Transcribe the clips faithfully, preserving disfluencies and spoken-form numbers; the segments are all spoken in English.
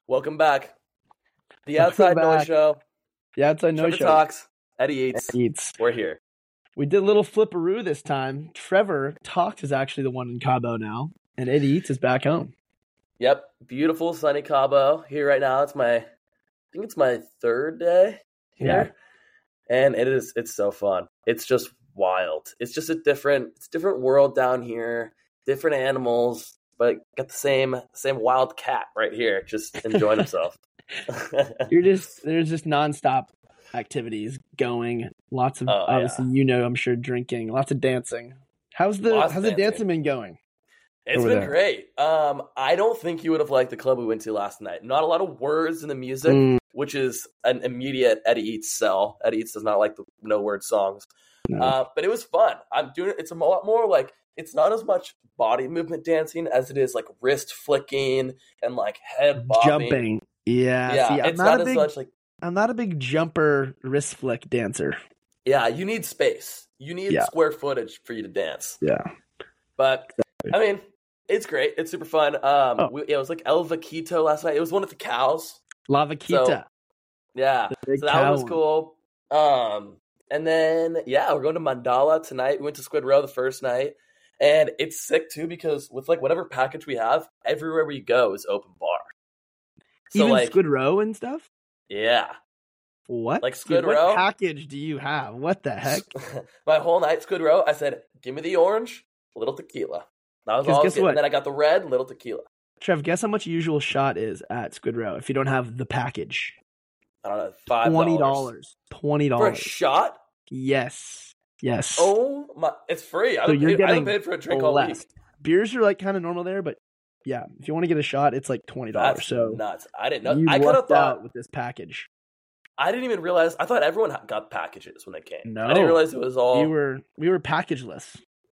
Welcome back. The Welcome Outside Noise back. Show. The Outside Noise Trevor Show. talks. Eddie eats. Eddie eats. We're here. We did a little flipperoo this time. Trevor Talks is actually the one in Cabo now, and Eddie Eats is back home. Yep. Beautiful sunny Cabo here right now. It's my, I think it's my third day here, yeah. And it is. It's so fun. It's just wild. It's just a different. It's a different world down here. Different animals, but got the same same wild cat right here, just enjoying himself. You're just there's just nonstop activities going. Lots of oh, obviously, yeah. you know, I'm sure drinking. Lots of dancing. How's the Lots how's dancing. the dancing been going? It's been there? great. Um, I don't think you would have liked the club we went to last night. Not a lot of words in the music, mm. which is an immediate Eddie Eats sell. Eddie Eats does not like the no word songs, no. uh, but it was fun. I'm doing it. It's a lot more like. It's not as much body movement dancing as it is like wrist flicking and like head bobbing. Jumping. Yeah. Yeah. See, I'm it's not, not a as big, much like. I'm not a big jumper wrist flick dancer. Yeah. You need space. You need yeah. square footage for you to dance. Yeah. But exactly. I mean, it's great. It's super fun. Um, oh. we, yeah, it was like El Vaquito last night. It was one with the cows. La Vaquita. So, yeah. So that was cool. Um, and then, yeah, we're going to Mandala tonight. We went to Squid Row the first night. And it's sick, too, because with, like, whatever package we have, everywhere we go is open bar. So, Even like, Squid Row and stuff? Yeah. What? Like, Squid Dude, Row? What package do you have? What the heck? My whole night, Squid Row, I said, give me the orange, little tequila. That was all. Guess what? And then I got the red, little tequila. Trev, guess how much a usual shot is at Squid Row if you don't have the package? I don't know, five dollars. twenty dollars. twenty dollars. For a shot? Yes. Yes. Oh my! It's free. I so don't you're pay, getting I don't pay for a drink all less. week. Beers are like kind of normal there, but yeah, if you want to get a shot, it's like twenty dollars. That's so nuts. I didn't know. You I could have thought out with this package. I didn't even realize. I thought everyone got packages when they came. No, I didn't realize it was all. We were we were packageless.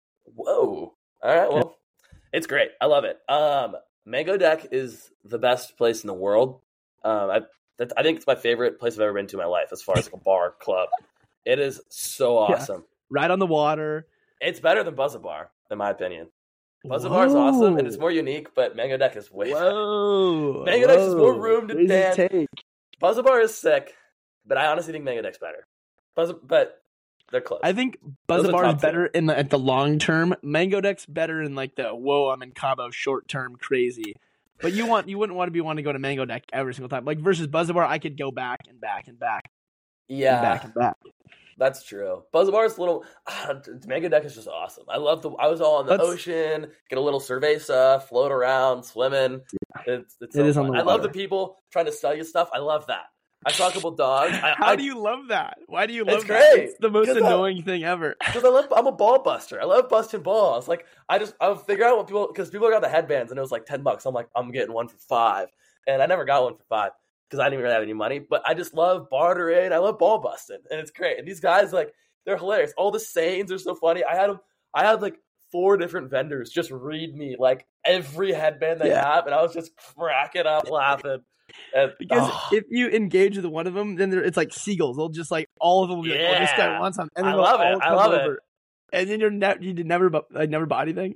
Whoa! All right. Well, it's great. I love it. Um, Mango Deck is the best place in the world. Um, I that, I think it's my favorite place I've ever been to in my life as far as like a bar club. It is so awesome. Yeah. Right on the water. It's better than Buzz Bar, in my opinion. Buzz Bar is awesome and it's more unique, but Mango Deck is way Whoa. better. Mango Deck has more room to Crazy dance. Take. Buzz Bar is sick, but I honestly think Mango Deck's better. Buzz, but they're close. I think Buzz Bar is better in the at the long term. Mango Deck's better in like the whoa, I'm in Cabo short term crazy. But you want you wouldn't want to be wanting to go to Mango Deck every single time. Like versus Buzz Bar, I could go back and back and back. Yeah. And back and back. That's true. Buzz Bar is a little. Uh, Mango Deck is just awesome. I love the. I was all in the That's, ocean, get a little cerveza, float around, swimming. Yeah. It's, it's so it is fun. on the I water. love the people trying to sell you stuff. I love that. I saw a couple dogs. I, How I, do you love that? Why do you love it's that? Great. It's the most annoying I, thing ever. Because I love. I'm a ball buster. I love busting balls. Like I just I would figure out what people because people got the headbands and it was like ten bucks. I'm like I'm getting one for five, and I never got one for five because I didn't even really have any money. But I just love bartering. I love ball busting, and it's great. And these guys like. They're hilarious. All the sayings are so funny. I had them. I had like four different vendors just read me like every headband they yeah. have, and I was just cracking up laughing. And, because oh. if you engage with one of them, then it's like seagulls. They'll just like all of them will be yeah. like, "Oh, this guy wants something." And then I love it. I love over. it. And then you're ne- you did never like never bought anything.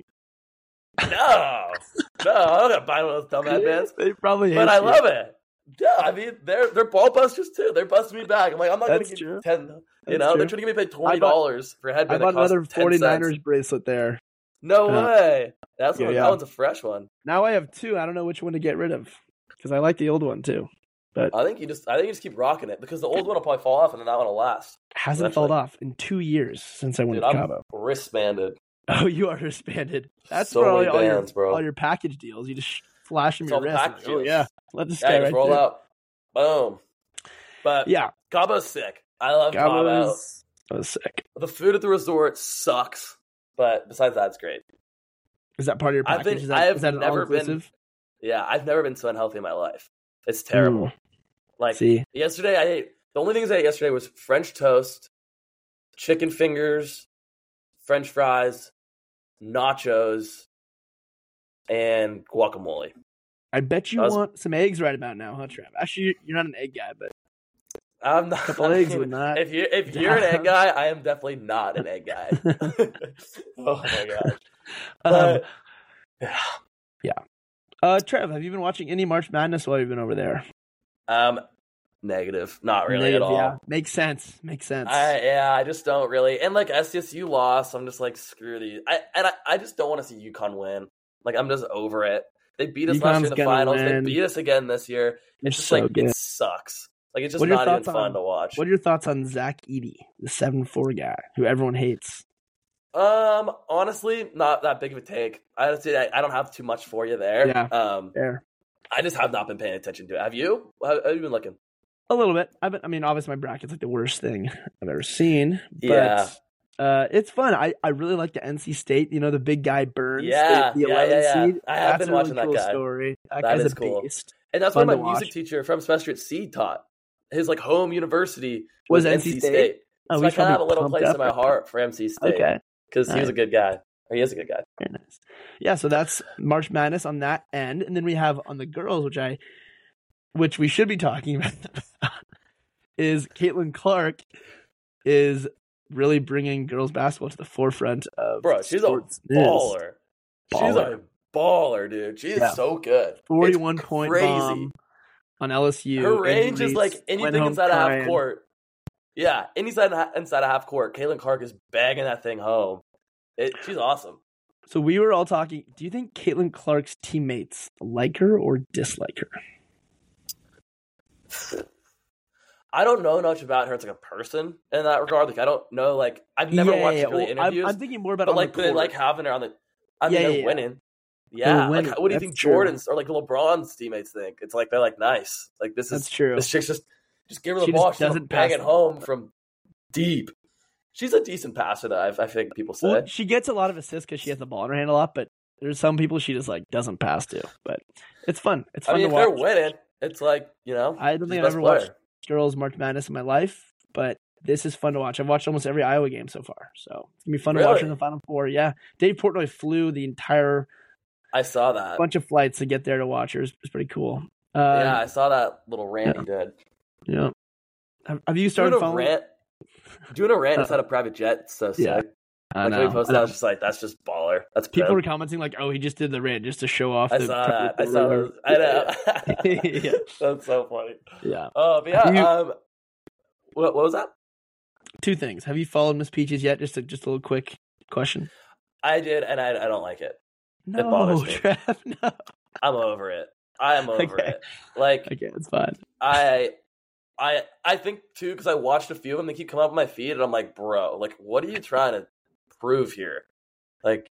No, no, I'm not buy one of those dumb headbands. They probably, hate but I you. love it. Yeah, I mean they're they're ball busters too. They're busting me back. I'm like I'm not going to give you ten. You know, true. they're trying to give me paid twenty dollars for a headband. I bought that costs another forty-niners bracelet there. No uh, way. That's yeah, one, yeah. That one's a fresh one. Now I have two. I don't know which one to get rid of because I like the old one too. But I think you just I think you just keep rocking it because the old one will probably fall off and then that one will last. Hasn't eventually. fallen off in two years since I went Dude, to I'm Cabo. Wristbanded. Oh, you are wristbanded. That's so for all, many all, bands, your, bro. all your package deals. You just flash them it's your wrist. The like, oh yeah, let this yeah, guy just right roll there. out. Boom. But yeah, Cabo's sick. I love Cabo. That was sick. The food at the resort sucks, but besides that, it's great. Is that part of your package? I've been, is that, I have is that an never been. Yeah, I've never been so unhealthy in my life. It's terrible. Mm. Like See? yesterday, I ate the only things I ate yesterday was French toast, chicken fingers, French fries, nachos, and guacamole. I bet you was, want some eggs right about now, huh, Trev? Actually, you're not an egg guy, but I'm not. A couple I eggs mean, would not. If you if you're an egg guy, I am definitely not an egg guy. Oh my gosh! But, um, yeah, Uh, Trev, have you been watching any March Madness while you've been over there? Um, negative. Not really Negative, at all. Yeah, makes sense. Makes sense. I yeah, I just don't really. And like S D S U lost, I'm just like screw these. I and I, I just don't want to see UConn win. Like I'm just over it. They beat us last year in the finals. Win. They beat us again this year. You're it's just so like good. It sucks. Like it's just not even fun on, to watch. What are your thoughts on Zach Edey, the seven four guy who everyone hates? Um, honestly, not that big of a take. I honestly, I, I don't have too much for you there. Yeah. Um, fair. I just have not been paying attention to it. Have you? How have you been looking? A little bit. I've been, I mean, obviously my bracket's like the worst thing I've ever seen. But, yeah. Uh, it's fun. I, I really like the N C State. You know, the big guy Burns. Yeah, the, the yeah, yeah, yeah. Seed. I have That's been a watching really cool that guy. Story. That, that guy's is a cool. beast. And that's Fun what my music watch. teacher from semester at C taught. His like home university was, was N C N C State. State. Oh, So we I kind of have a little pumped place up. in my heart for M C State. Okay. Because he was a good guy. Or he is a good guy. Very nice. Yeah, so that's March Madness on that end, and then we have on the girls, which I, which we should be talking about, is Caitlin Clark is really bringing girls basketball to the forefront of Bro, she's a sports baller. news. She's a baller, dude. She is Yeah. so good. Forty-one It's point crazy. bomb on L S U. Her range is Reese like went anything home inside of half crying. court. Yeah, inside inside of half court. Caitlin Clark is bagging that thing home. It, she's awesome. So we were all talking. Do you think Caitlin Clark's teammates like her or dislike her? I don't know much about her as like a person in that regard. Like I don't know. Like I've never Yeah, watched yeah, really well, interviews. I'm, I'm thinking more about but on like the they court. like having her on the. I mean, Yeah, they're yeah, yeah. winning. Yeah. They're Like, winning. what do you That's think true. Jordan's or like little LeBron's teammates think? It's like they're like nice. Like this is That's true. This chick's just just give her the She ball. just She's gonna doesn't bang pass it the home ball. from deep. She's a decent passer, though. I, I think people say. Well, she gets a lot of assists because she has the ball in her hand a lot, but there's some people she just like doesn't pass to. But it's fun. It's fun I mean, to if watch. they're winning, it's like you know. I don't she's think the I've best ever player. watched girls March Madness in my life, but this is fun to watch. I've watched almost every Iowa game so far, so it's gonna be fun to watch Really? in the Final Four. Yeah, Dave Portnoy flew the entire I saw that. bunch of flights to get there to watch her. It was, it was pretty cool. Uh, yeah, I saw that little rant he did. yeah. Have, have you Doing started a following? rant, doing a rant Uh, inside a private jet. It's so sick. Yeah, I Like know. when he posted, I I know. was just like, "That's just baller." That's People good. were commenting like, "Oh, he just did the rant just to show off." I the saw that. I saw those. I know. Yeah. That's so funny. Yeah. Oh, but yeah. You- um, what, what was that? Two things. Have you followed Miss Peaches yet? Just a just a little quick question. I did, and I, I don't like it. No, bothers me. Trev. No. I'm over it. I am over Okay. it. Like Okay, it's fine. I, I, I think too because I watched a few of them. They keep coming up on my feed, and I'm like, bro, like, what are you trying to prove here? Like,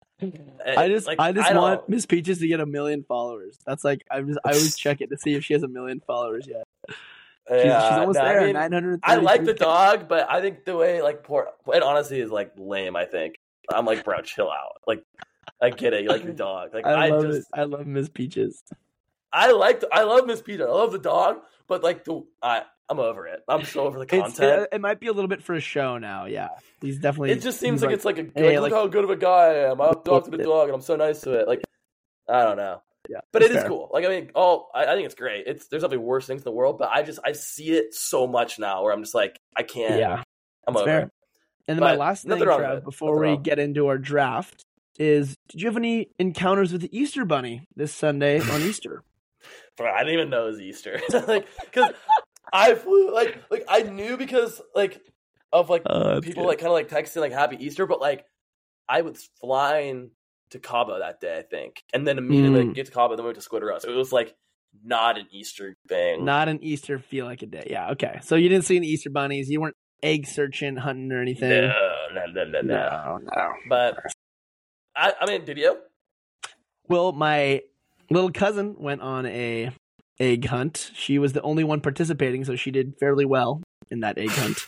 I just like, I just don't- want Miss Peaches to get a million followers. That's like I just I always check it to see if she has a million followers yet. She's, Yeah, she's almost no, I there. mean, nine hundred. I like the dog, but I think the way like poor it honestly is like lame. I think I'm like, bro, chill out. Like, I get it. You like your dog. Like, I I, love just it. I love Miss Peaches. I like I love Miss Peter. I love the dog, but like the I I'm over it. I'm so over the It's, content. it, it might be a little bit for a show now. Yeah, he's definitely. It just seems he's like, it's like a hey, like, like- look how good of a guy I am. I talk to the dog and I'm so nice to it. Like I don't know. Yeah, But that's it is fair. cool. Like I mean, oh, I, I think it's great. It's there's nothing worse things in the world, but I just I see it so much now where I'm just like I can't. Yeah, I'm that's over fair. it. And then my But last thing, nothing wrong with Trev, it. before Nothing we wrong. get into our draft, is did you have any encounters with the Easter Bunny this Sunday on Easter? Bro, I didn't even know it was Easter. like because I flew like like I knew because like of like Oh, that's people good. like kind of like texting like Happy Easter, but like I was flying to Cabo that day, I think, and then immediately Mm. like, get to Cabo, then we went to Squid Row. So it was like not an Easter thing. Not an Easter feel like a day. Yeah, okay. So you didn't see any Easter bunnies. You weren't egg searching, hunting, or anything. no, no, no, no, no. no, no. But I, I mean, did you? Well, my little cousin went on a egg hunt. She was the only one participating, so she did fairly well in that egg hunt.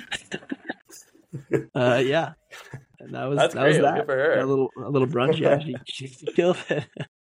uh, yeah, and that was That's that was great. that. Good for her. A little a little brunch. Yeah, she, she killed it.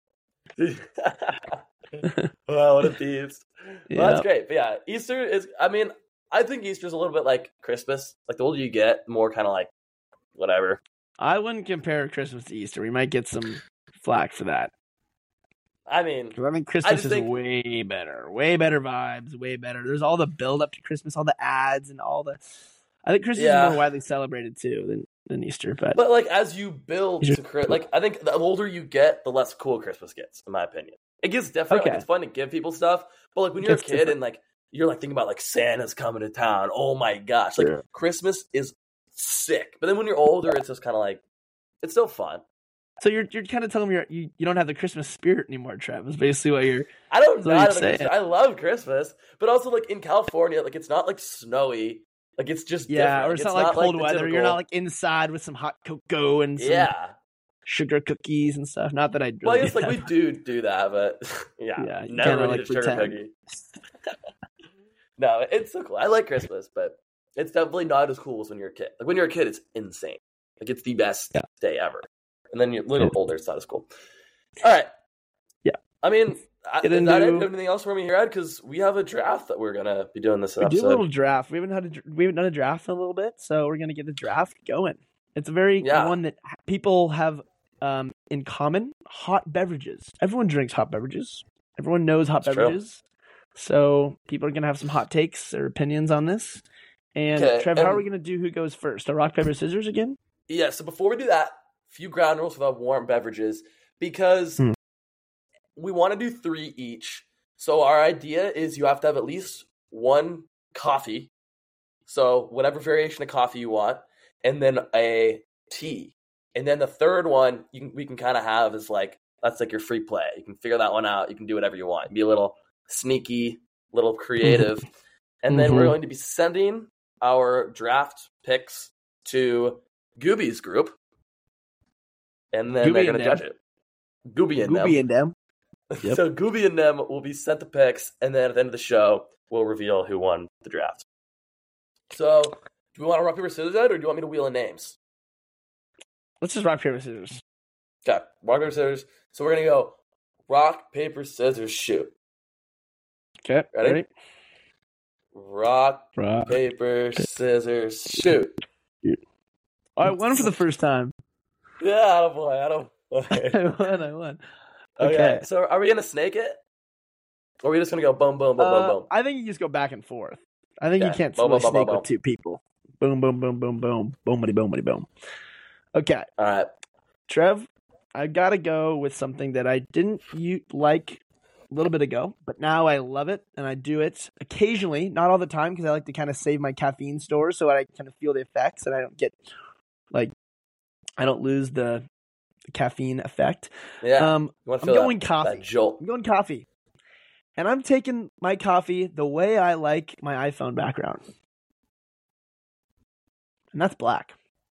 Wow, what a beast. Yeah. Well, that's great. But yeah, Easter is, I mean, I think Easter's a little bit like Christmas. Like the older you get, the more kind of like whatever. I wouldn't compare Christmas to Easter. We might get some flack for that. I mean, Because I think Christmas just is think- way better. Way better vibes. Way better. There's all the build up to Christmas, all the ads, and all the. I think Christmas Yeah. is more widely celebrated too than, than Easter. But, but like as you build Easter- to Chris, like I think the older you get, the less cool Christmas gets, in my opinion. It gets different. Okay. Like, it's fun to give people stuff, but like when you're It's a kid different. and like you're like thinking about like Santa's coming to town. Oh my gosh! Like Sure. Christmas is sick, but then when you're older, it's just kind of like it's still fun. So you're you're kind of telling me you're, you you don't have the Christmas spirit anymore, Trev. Is basically what you're. I don't So know. you're I, saying- I love Christmas, but also like in California, like it's not like snowy. Like it's just Yeah, different. or Like, it's, not like cold the weather. You're typical- not like inside with some hot cocoa and some yeah. sugar cookies and stuff. Not that I. Really Well, I guess do like we that. do do that, but yeah, Yeah, you never kinda, really like, a sugar pretend. cookie. No, it's so cool. I like Christmas, but it's definitely not as cool as when you're a kid. Like when you're a kid, it's insane. Like it's the best Yeah. day ever. And then you're a little Yeah. older, it's not as cool. All right. Yeah. I mean, I, Get is that it? into- Anything else from me here, Ed? Because we have a draft that we're gonna be doing this We do a episode. little draft. We haven't had a, dr- we haven't done a draft in a little bit, so we're gonna get the draft going. It's a very Yeah. one that ha- people have um, in common: hot beverages. Everyone drinks hot beverages. Everyone knows hot That's true. beverages. So people are gonna have some hot takes or opinions on this. And Okay, Trev, how are and- we gonna do? Who goes first? A rock paper scissors again? Yeah, so before we do that, few ground rules about warm beverages because Hmm. we want to do three each. So our idea is you have to have at least one coffee, so whatever variation of coffee you want, and then a tea. And then the third one you can, we can kind of have is like, that's like your free play. You can figure that one out. You can do whatever you want. Be a little sneaky, little creative. And then we're Mhm. going to be sending our draft picks to Gooby's group. And then Gooby they're going and to them. judge it. Gooby and Gooby and them. them. Yep. So Gooby and them will be sent the picks, and then at the end of the show, we'll reveal who won the draft. So, do we want to rock, paper, scissors, Ed, or do you want me to wheel in names? Let's just rock paper scissors. Okay, rock, paper, scissors. So we're going to go rock, paper, scissors, shoot. Okay, Ready? ready? Rock, Rock. paper, scissors, shoot. I won for the first time. Yeah, attaboy, attaboy. I won. I won. Okay. Okay. So are we gonna snake it? Or are we just gonna go boom, boom, boom, Uh, boom, boom? I think you just go back and forth. I think you Okay. can't Boom, really boom, boom, snake boom, with two people. Boom, boom, boom, boom, boom, boomity, boomity, boom. Okay, All right. Trev, I gotta go with something that I didn't u- like a little bit ago, but now I love it and I do it occasionally, not all the time, because I like to kind of save my caffeine stores so I kind of feel the effects and I don't get like I don't lose the, the caffeine effect. Yeah. Um, you want I'm to feel going that, coffee. that jolt? I'm going coffee. And I'm taking my coffee the way I like my iPhone background. And that's black.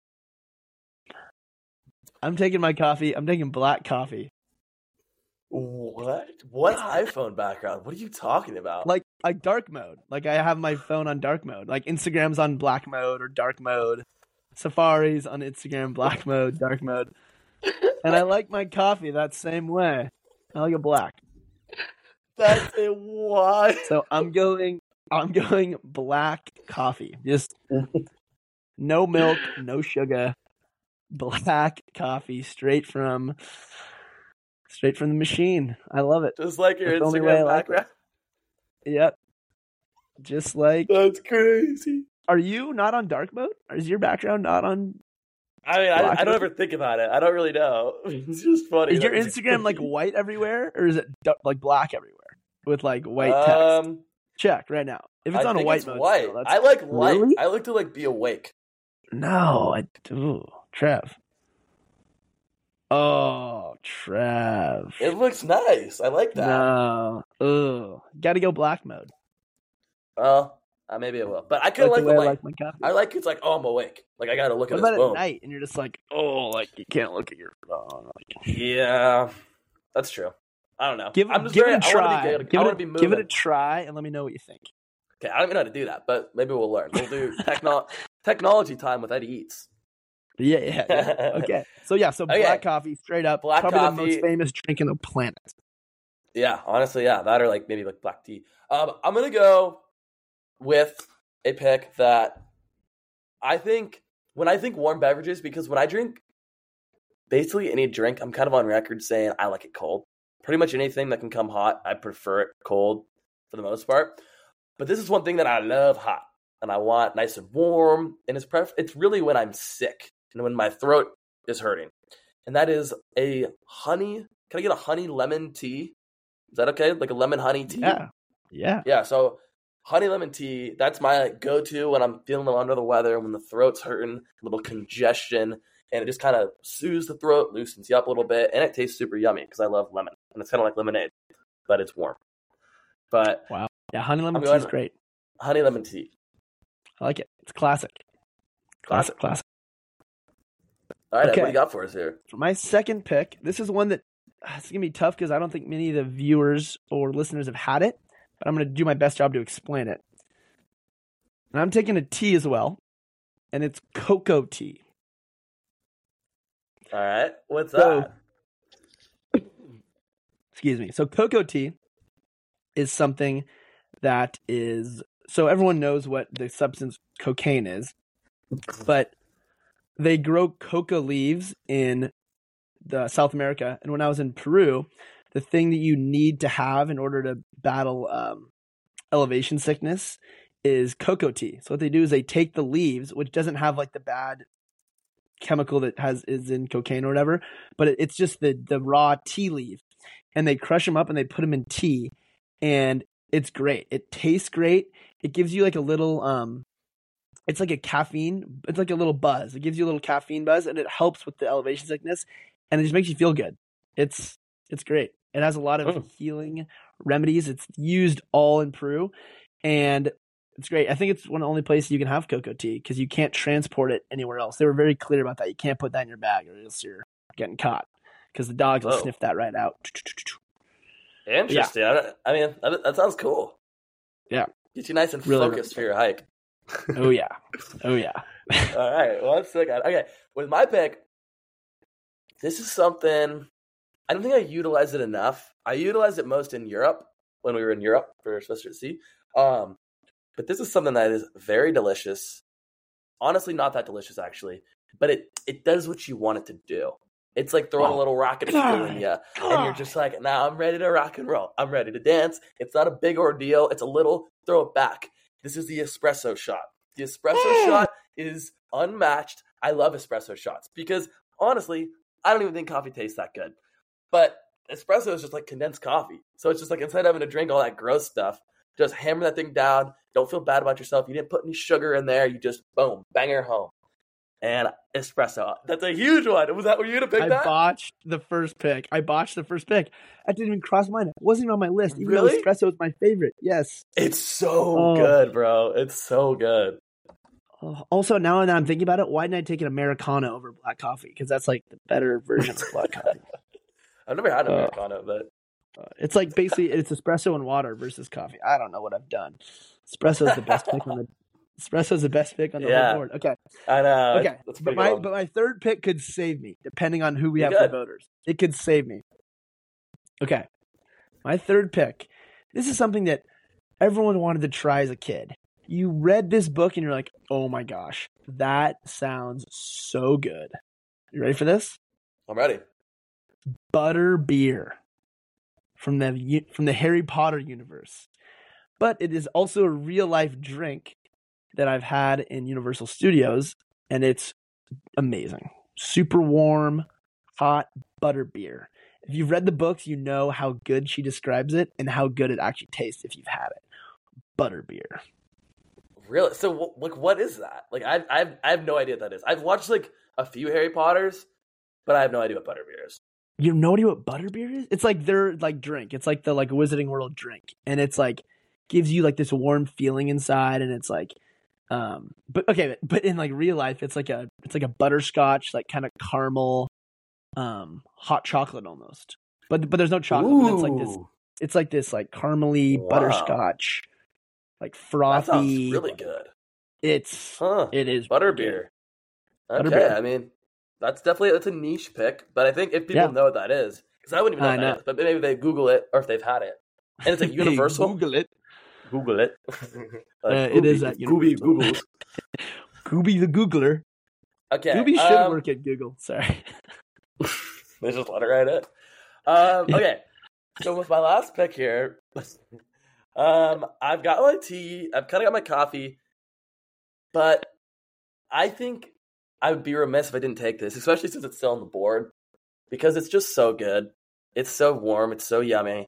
I'm taking my coffee. I'm taking black coffee. What? What iPhone background? What are you talking about? Like like dark mode. Like I have my phone on dark mode. Like Instagram's on black mode or dark mode. Safari's on Instagram, black mode, dark mode. And I like my coffee that same way. I like it black. That's a why. So I'm going I'm going black coffee. Just no milk, no sugar. Black coffee straight from straight from the machine. I love it. Just like your That's the only way I Instagram like it. background. Yep. Just like That's crazy. are you not on dark mode? Or is your background not on I mean, I, Black I don't mode? ever think about it. I don't really know. It's just funny. Is your That's- Instagram like white everywhere or is it du- like black everywhere with like white text? Um, Check right now. If it's I on a think white it's mode, white. still, that's... I like light. Really? I like to like be awake. No, I do. Trev. Oh, Trev. It looks nice. I like that. No. Ugh. Gotta go black mode. Well, uh, maybe I will. But I kind of Like like the the way I light. like my coffee. I like it's like, oh, I'm awake. Like I gotta look What at this. about Boom. at night and you're just like, oh, like you can't look at your phone. Like, Yeah, that's true. I don't know. give I'm it, just give very, it a I try. want to be, give, I it, want to be moving. give it a try and let me know what you think. Okay, I don't even know how to do that, but maybe we'll learn. We'll do techno- technology time with Eddie Eats. Yeah, yeah. yeah. Okay. So yeah, so Okay. black coffee, straight up, Black probably coffee. the most famous drink in the planet. Yeah, honestly, yeah, that or like maybe like black tea. Um, I'm gonna go with a pick that I think when I think warm beverages, because when I drink basically any drink, I'm kind of on record saying I like it cold. Pretty much anything that can come hot, I prefer it cold for the most part. But this is one thing that I love hot, and I want nice and warm. And it's pref- it's really when I'm sick and when my throat is hurting, and that is a honey. Can I get a honey lemon tea? Is that okay? Like a lemon honey tea? Yeah. Yeah. Yeah, so honey lemon tea, that's my go-to when I'm feeling a little under the weather, when the throat's hurting, a little congestion, and it just kind of soothes the throat, loosens you up a little bit, and it tastes super yummy because I love lemon. And it's kind of like lemonade, but it's warm. But wow. Yeah, honey lemon tea is great. Honey lemon tea. I like it. It's classic. Classic, classic. All right, okay. What do you got for us here? For my second pick, this is one that it's going to be tough because I don't think many of the viewers or listeners have had it, but I'm going to do my best job to explain it. And I'm taking a tea as well, and it's cocoa tea. All right. What's so, that? Excuse me. So cocoa tea is something that is, so everyone knows what the substance cocaine is, but they grow coca leaves in the South America. And when I was in Peru, the thing that you need to have in order to battle um, elevation sickness is cocoa tea. So what they do is they take the leaves, which doesn't have like the bad chemical that has is in cocaine or whatever, but it, it's just the the raw tea leaf, and they crush them up and they put them in tea, and it's great. It tastes great. It gives you like a little um it's like a caffeine, it's like a little buzz. It gives you a little caffeine buzz, and it helps with the elevation sickness, and it just makes you feel good. It's it's great. It has a lot of oh. healing remedies. It's used all in Peru, and it's great. I think it's one of the only places you can have cocoa tea because you can't transport it anywhere else. They were very clear about that. You can't put that in your bag or else you're getting caught because the dogs will Whoa. sniff that right out. Interesting. Yeah. I mean, that, that sounds cool. Yeah. Get you nice and really focused really for your hike. Oh, yeah. Oh, yeah. All right. Well, let's look at Okay. With my pick, this is something, I don't think I utilized it enough. I utilized it most in Europe when we were in Europe for Semester at Sea. Um, But this is something that is very delicious. Honestly, not that delicious, actually. But it, it does what you want it to do. It's like throwing oh, a little rocket fuel in you. And you're just like, now nah, I'm ready to rock and roll. I'm ready to dance. It's not a big ordeal. It's a little throw it back. This is the espresso shot. The espresso shot is unmatched. I love espresso shots because, honestly, I don't even think coffee tastes that good. But espresso is just like condensed coffee. So it's just like instead of having to drink all that gross stuff, just hammer that thing down. Don't feel bad about yourself. You didn't put any sugar in there. You just, boom, bang her home. And espresso. That's a huge one. Was that were you to pick I that? I botched the first pick. I botched the first pick. That didn't even cross my mind. It wasn't even on my list. Even really? though espresso is my favorite. Yes. It's so oh. good, bro. It's so good. Also, now that I'm thinking about it, why didn't I take an Americano over black coffee? Because that's like the better version of black coffee. I've never had an uh, Americano, but... Uh, it's like basically it's espresso and water versus coffee. I don't know what I've done. Espresso is the best pick on the espresso is the best pick on the yeah, whole board. Okay, I know. Okay, that's but my but my third pick could save me depending on who we you have could. for voters. It could save me. Okay, my third pick. This is something that everyone wanted to try as a kid. You read this book and you're like, oh my gosh, that sounds so good. You ready for this? I'm ready. Butter beer. From the from the Harry Potter universe. But it is also a real life drink that I've had in Universal Studios, and it's amazing. Super warm, hot butter beer. If you've read the books, you know how good she describes it and how good it actually tastes if you've had it. Butter beer. Really? So, like, what is that? Like, I I I have no idea what that is. I've watched like a few Harry Potters, but I have no idea what butter beer is. You have no idea what butterbeer is? It's like their like drink. It's like the like Wizarding World drink, and it's like gives you like this warm feeling inside, and it's like, um, but okay, but in like real life, it's like a it's like a butterscotch, like kind of caramel, um, hot chocolate almost. But but there's no chocolate. But it's like this. It's like this like caramely wow. butterscotch, like frothy. That sounds really good. It's huh. it is butterbeer. Okay, butterbeer. I mean. That's definitely that's a niche pick, but I think if people yeah. know what that is, because I wouldn't even know what I that know. is, but maybe they Google it or if they've had it, and it's like Universal. Google it. Google it. like, uh, it is at Gooby Googles. Gooby the Googler. Okay. Gooby should um, work at Google. Sorry. They just let it right it. Um, okay. So with my last pick here, um, I've got my tea. I've kind of got my coffee, but I think I would be remiss if I didn't take this, especially since it's still on the board, because it's just so good. It's so warm. It's so yummy.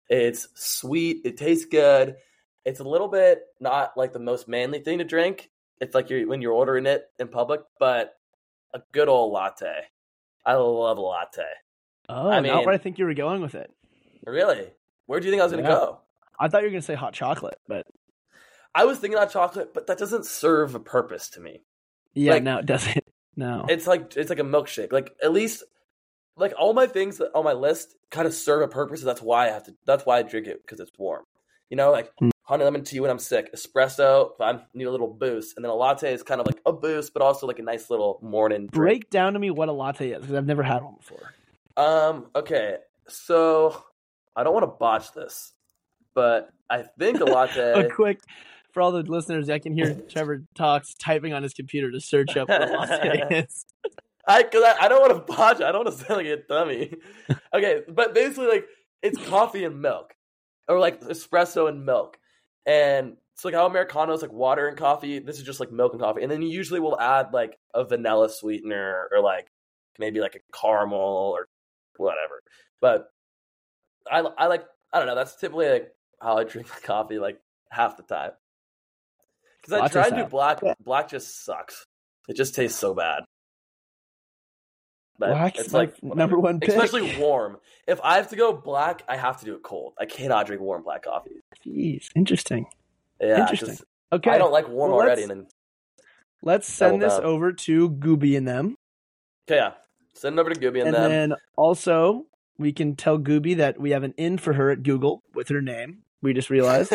It's sweet. It tastes good. It's a little bit not like the most manly thing to drink. It's like you're when you're ordering it in public, but a good old latte. I love a latte. Oh, I mean, not where I think you were going with it. Really? Where do you think I was going to yeah. go? I thought you were going to say hot chocolate, but I was thinking hot chocolate, but that doesn't serve a purpose to me. Yeah, like, no, it doesn't. No, it's like it's like a milkshake. Like at least, like all my things on my list kind of serve a purpose. That's why I have to. That's why I drink it because it's warm. You know, like mm. honey lemon tea when I'm sick, espresso if I need a little boost, and then a latte is kind of like a boost, but also like a nice little morning drink. Break down to me what a latte is because I've never had one before. Um. Okay. So I don't want to botch this, but I think a latte. a quick. For all the listeners, I can hear Trevor Talks typing on his computer to search up what a latte is. I, cause I, I don't want to botch it. I don't want to sound like a dummy. Okay, but basically, like, it's coffee and milk. Or, like, espresso and milk. And it's like how Americano is, like, water and coffee. This is just, like, milk and coffee. And then you usually will add, like, a vanilla sweetener or, like, maybe, like, a caramel or whatever. But I, I like, I don't know. That's typically, like, how I drink my coffee, like, half the time. Because I tried to do black. Black just sucks. It just tastes so bad. But Black's it's like, like number one pick. Especially warm. If I have to go black, I have to do it cold. I cannot drink warm black coffee. Jeez, interesting. Yeah, interesting. Okay, I don't like warm well, already. Let's, and then let's send this down. over to Gooby and them. Okay, yeah. Send it over to Gooby and, and them. And then also, we can tell Gooby that we have an in for her at Google with her name. We just realized.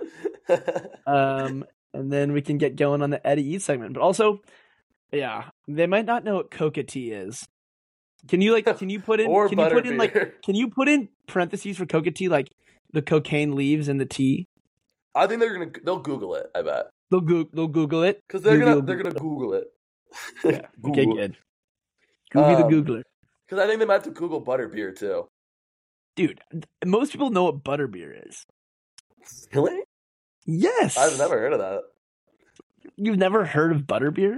um... And then we can get going on the Eddie Eats segment. But also, yeah, they might not know what coca tea is. Can you like? Can you put in? or can you put beer. in like? Can you put in parentheses for coca tea like the cocaine leaves in the tea? I think they're gonna. They'll Google it. I bet they'll go. They'll Google it because they're Google, gonna. They're gonna Google it. Yeah. Google. Okay. Good. Google um, the Googler. Because I think they might have to Google butterbeer too. Dude, most people know what butterbeer is. Really? Yes. I've never heard of that. You've never heard of butterbeer?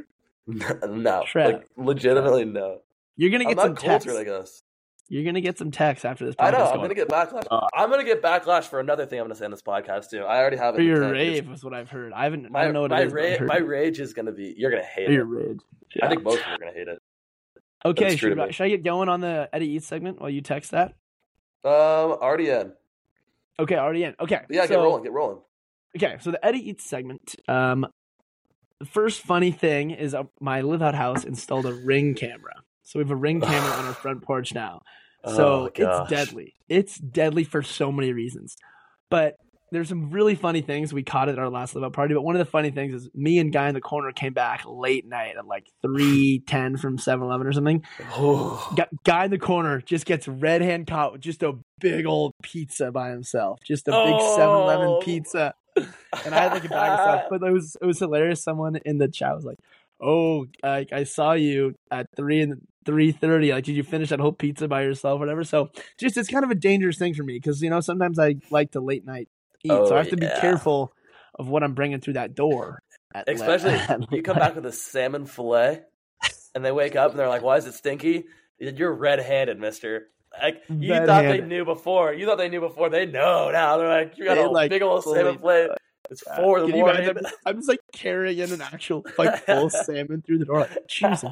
No. Like, legitimately no. You're going to get I'm some not text. cultured, I guess. You're going to get some text after this podcast. I know. I'm going to get backlash. Uh, I'm going to get backlash for another thing I'm going to say on this podcast, too. I already have it. For your rave is what I've heard. I haven't. My, I don't know what my it is. Ra- my rage is going to be. You're going to hate your it. Your rage. Yeah. I think both of you are going to hate it. Okay. Should I, should I get going on the Eddie Eats segment while you text that? Um, already in. Okay. Already in. Okay. Yeah, so, get rolling. Get rolling. Okay, so the Eddie Eats segment. Um, the first funny thing is uh, my live out house installed a Ring camera. So we have a Ring camera on our front porch now. So oh, it's deadly. It's deadly for so many reasons. But there's some really funny things. We caught it at our last live out party. But one of the funny things is me and Guy in the corner came back late night at like three ten from seven eleven or something. Oh. Guy in the corner just gets red hand caught with just a big old pizza by himself. Just a big seven eleven oh. pizza. And I had like a bag of stuff, but it was it was hilarious. Someone in the chat was like, "Oh, I, I saw you at three and three thirty. Like, did you finish that whole pizza by yourself, or whatever?" So, just it's kind of a dangerous thing for me because you know sometimes I like to late night eat, oh, so I have to yeah. be careful of what I'm bringing through that door. At Especially le- you come back with a salmon fillet, and they wake up and they're like, "Why is it stinky?" You're red-handed, Mister. Like you red thought handed. They knew before. You thought they knew before. They know now. They're like, you got they a like, big old salmon plate. It's yeah. four in the morning. I'm, I'm just like carrying in an actual like full salmon through the door. Like Jesus.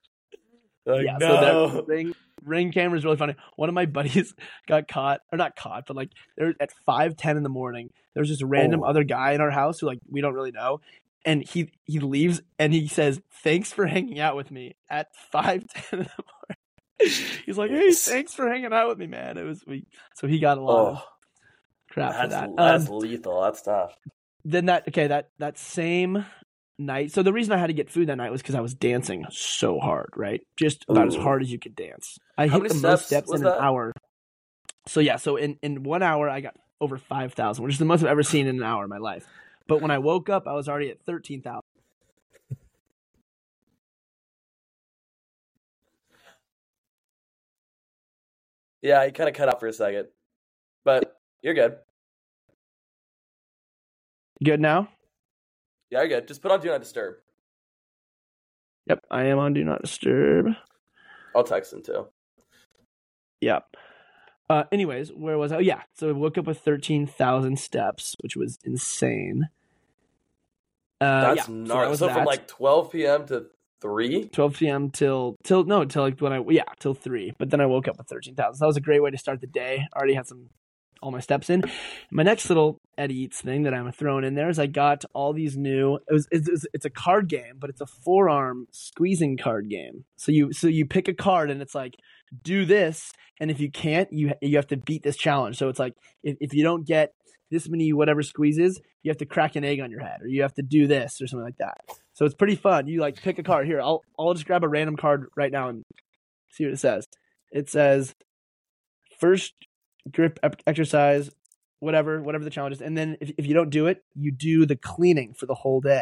Like, yeah. no. So that ring ring camera is really funny. One of my buddies got caught, or not caught, but like they're at five ten in the morning. There's this random oh. other guy in our house who like we don't really know, and he he leaves and he says, "Thanks for hanging out with me" at five ten in the morning. He's like, "Hey, thanks for hanging out with me, man." It was we, so he got a lot oh, of crap that's, for that. That's um, lethal. That's tough. Then that okay that that same night. So the reason I had to get food that night was because I was dancing so hard, right? Just about Ooh. as hard as you could dance. I How hit the steps most steps in that? an hour. So yeah, so in in one hour I got over five thousand, which is the most I've ever seen in an hour in my life. But when I woke up, I was already at thirteen thousand. Yeah, you kind of cut out for a second, but you're good. Good now? Yeah, you're good. Just put on Do Not Disturb. Yep, I am on Do Not Disturb. I'll text him too. Yep. Uh, anyways, where was I? Oh, yeah. So I woke up with thirteen thousand steps, which was insane. Uh, That's yeah, gnarly. so, So, from like twelve p.m. to three? twelve p.m. till, till, no, till like when I, yeah, till three. But then I woke up with thirteen thousand. So that was a great way to start the day. I already had some, all my steps in. My next little Eddie Eats thing that I'm throwing in there is I got all these new, it was, it's, it's a card game, but it's a forearm squeezing card game. So you, so you pick a card and it's like, do this. And if you can't, you, you have to beat this challenge. So it's like, if, if you don't get this many whatever squeezes, you have to crack an egg on your head, or you have to do this or something like that. So it's pretty fun. You like pick a card. Here, I'll I'll just grab a random card right now and see what it says. It says first grip exercise, whatever, whatever the challenge is. And then if, if you don't do it, you do the cleaning for the whole day.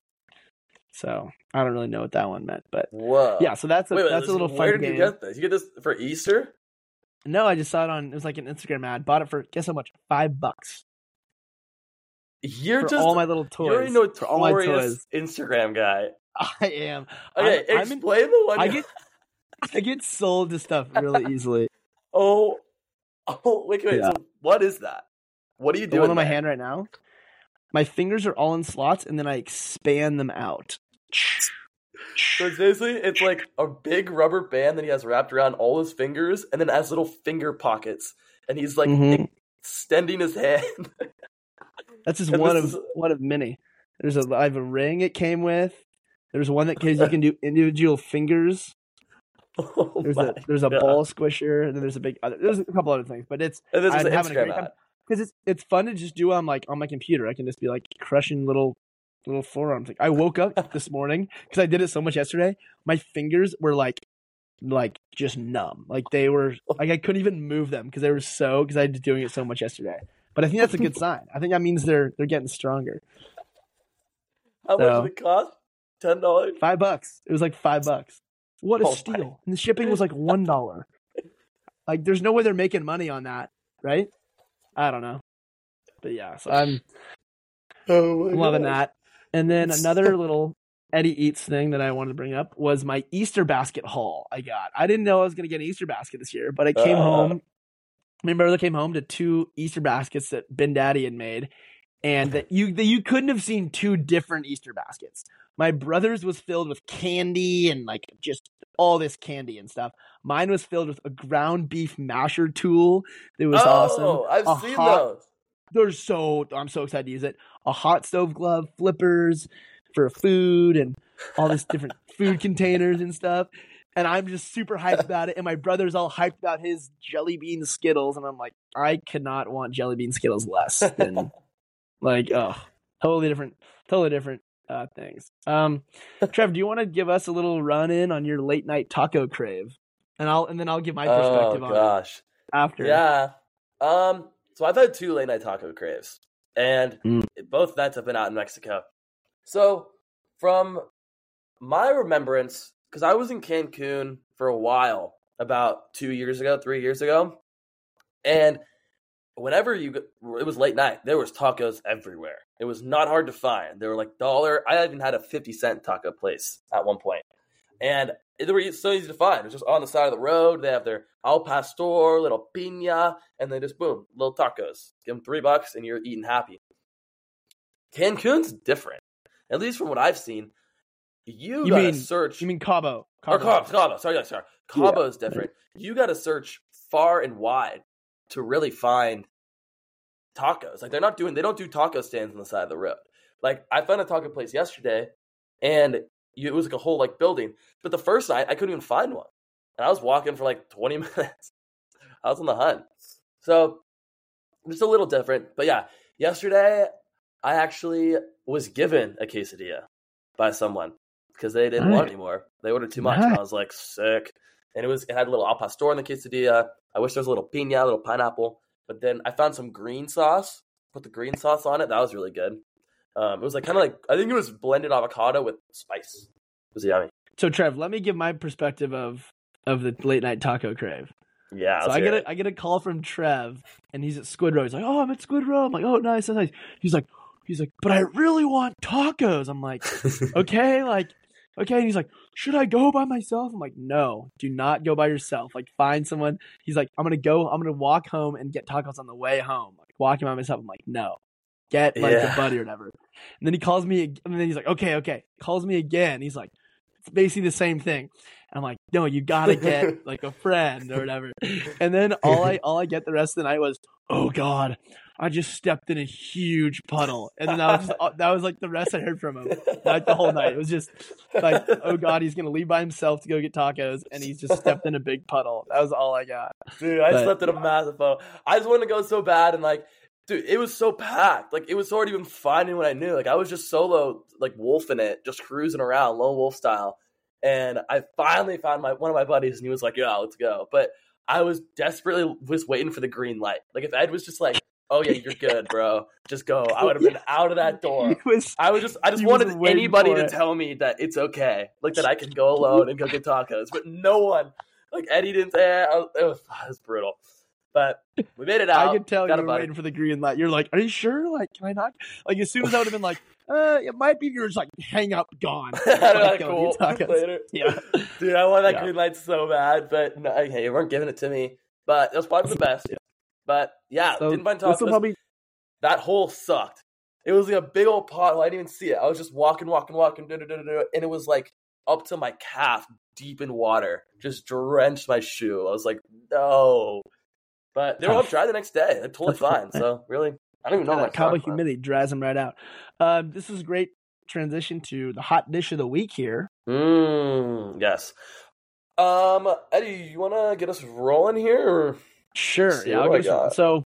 So I don't really know what that one meant, but whoa, yeah. So that's a, wait, wait, that's a little fun where did game. you get this? You get this for Easter? No, I just saw it on. It was like an Instagram ad. Bought it for guess how much? Five bucks. You're for just all my little toys. You're a notorious for all my toys. Instagram guy. I am. Okay, I'm, explain I'm in, the one. I get I get sold to stuff really easily. oh, oh, wait, wait. Yeah. So what is that? What are you The doing? one on my there? hand right now. My fingers are all in slots, and then I expand them out. So it's basically, it's like a big rubber band that he has wrapped around all his fingers, and then has little finger pockets, and he's like mm-hmm. extending his hand. That's just and one of is... one of many. There's a I have a ring it came with. There's one that you can do individual fingers. Oh there's a there's a God. ball squisher, and then there's a big other. There's a couple other things, but it's and this I'm is having Instagram a great time because it's it's fun to just do on like on my computer. I can just be like crushing little little forearms. Like I woke up this morning because I did it so much yesterday. My fingers were like like just numb. Like they were like I couldn't even move them because they were so because I was doing it so much yesterday. But I think that's a good sign. I think that means they're they're getting stronger. How so, much did it cost? Ten dollars. Five bucks. It was like five bucks. What a oh steal! My. And the shipping was like one dollar. Like, there's no way they're making money on that, right? I don't know, but yeah. So I'm oh loving gosh. that. And then another little Eddie Eats thing that I wanted to bring up was my Easter basket haul. I got. I didn't know I was going to get an Easter basket this year, but I came uh. home. My brother came home to two Easter baskets that Ben Daddy had made, and that you that you couldn't have seen two different Easter baskets. My brother's was filled with candy and like just all this candy and stuff. Mine was filled with a ground beef masher tool. It was oh, awesome. Oh, I've a seen hot, those. They're so I'm so excited to use it. A hot stove glove, flippers for food, and all this different food containers and stuff. And I'm just super hyped about it. And my brother's all hyped about his jelly bean Skittles. And I'm like, I could not want jelly bean Skittles less than like, oh, totally different, totally different uh, things. Um, Trev, do you want to give us a little run in on your late night taco crave? And I'll, and then I'll give my perspective oh, on gosh. it after. Yeah. Um, so I've had two late night taco craves, and mm. both nights have been out in Mexico. So from my remembrance, because I was in Cancun for a while, about two years ago, three years ago, and whenever you, it was late night, there was tacos everywhere. It was not hard to find. They were like dollar. I even had a fifty cent taco place at one point, and they were so easy to find. It was just on the side of the road. They have their al pastor, little piña, and they just boom, little tacos. Give them three bucks, and you're eating happy. Cancun's different, at least from what I've seen. You, you gotta mean, search. You mean Cabo? Cabo. Or Cabo, Cabo. Sorry, sorry. Cabo yeah. is different. You gotta search far and wide to really find tacos. Like they're not doing. They don't do taco stands on the side of the road. Like I found a taco place yesterday, and you, it was like a whole like building. But the first night I couldn't even find one, and I was walking for like twenty minutes. I was on the hunt. So it's a little different. But yeah, yesterday I actually was given a quesadilla by someone. Because they didn't nice. want anymore. They ordered too much. Nice. And I was like, sick. And it was it had a little al pastor in the quesadilla. I wish there was a little piña, a little pineapple. But then I found some green sauce. Put the green sauce on it. That was really good. Um, it was like kind of like, I think it was blended avocado with spice. It was yummy. So, Trev, let me give my perspective of, of the late night taco crave. Yeah. So I get a, I get a call from Trev, and he's at Squid Row. He's like, oh, I'm at Squid Row. I'm like, oh, nice, nice. He's like, he's like, but I really want tacos. I'm like, okay, like, okay. And he's like, should I go by myself? I'm like, no, do not go by yourself. Like, find someone. He's like, I'm going to go, I'm going to walk home and get tacos on the way home. Like, walking by myself. I'm like, no, get like Yeah. a buddy or whatever. And then he calls me, and then he's like, okay, okay. Calls me again. He's like, it's basically the same thing. And I'm like, no, you got to get like a friend or whatever. And then all I, all I get the rest of the night was, oh God, I just stepped in a huge puddle. And then that was just, that was like the rest I heard from him like the whole night. It was just like, oh God, he's going to leave by himself to go get tacos. And he's just stepped in a big puddle. That was all I got. Dude, I But- slept in a massive puddle. I just wanted to go so bad, and like, dude, it was so packed. Like, it was already even finding what I knew. Like, I was just solo, like, wolfing it, just cruising around, lone wolf style. And I finally found my one of my buddies, and he was like, yeah, let's go. But I was desperately just waiting for the green light. Like, if Ed was just like, oh yeah, you're good, bro, just go, I would have been out of that door. It was, I was just, I just He was wanted waiting anybody for to it. tell me that it's okay, like that I can go alone and go get tacos. But no one, like Eddie didn't say it. I was, it was, it was brutal. But we made it out. I could tell got you a were buddy. waiting for the green light. You're like, are you sure? Like, can I not? Like, as soon as I would have been like, uh, it might be, you're just like, hang up, gone. Like, Like, go cool. get tacos. Later. Yeah. Dude, I wanted that Yeah. green light so bad, but no, okay, you weren't giving it to me. But it was probably the best. But yeah, So didn't find this will tacos. probably That hole sucked. It was like a big old pot. I didn't even see it. I was just walking, walking, walking, da, da, da, da, da, and it was like up to my calf, deep in water, just drenched my shoe. I was like, no. But they were all dry the next day. They're totally fine. So really, I don't even know that my Cabo socks, man. humidity dries them right out. Um, this is a great transition to the hot dish of the week here. Mm, yes. Um, Eddie, you want to get us rolling here? Or? Sure. See Yeah, what I'll I give some. got. So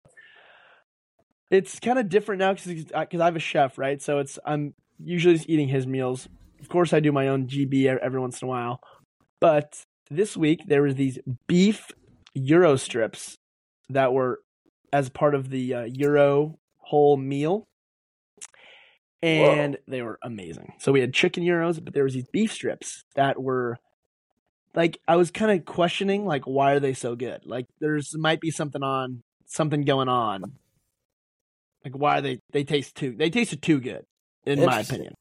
it's kind of different now because because I have a chef, right? So it's I'm usually just eating his meals. Of course, I do my own G B every once in a while. But this week there was these beef Euro strips that were as part of the uh, Euro whole meal, and Whoa. they were amazing. So we had chicken Euros, but there was these beef strips that were like I was kind of questioning like why are they so good? Like there's might be something on something going on. Like why they they taste too they tasted too good in my Interesting. opinion.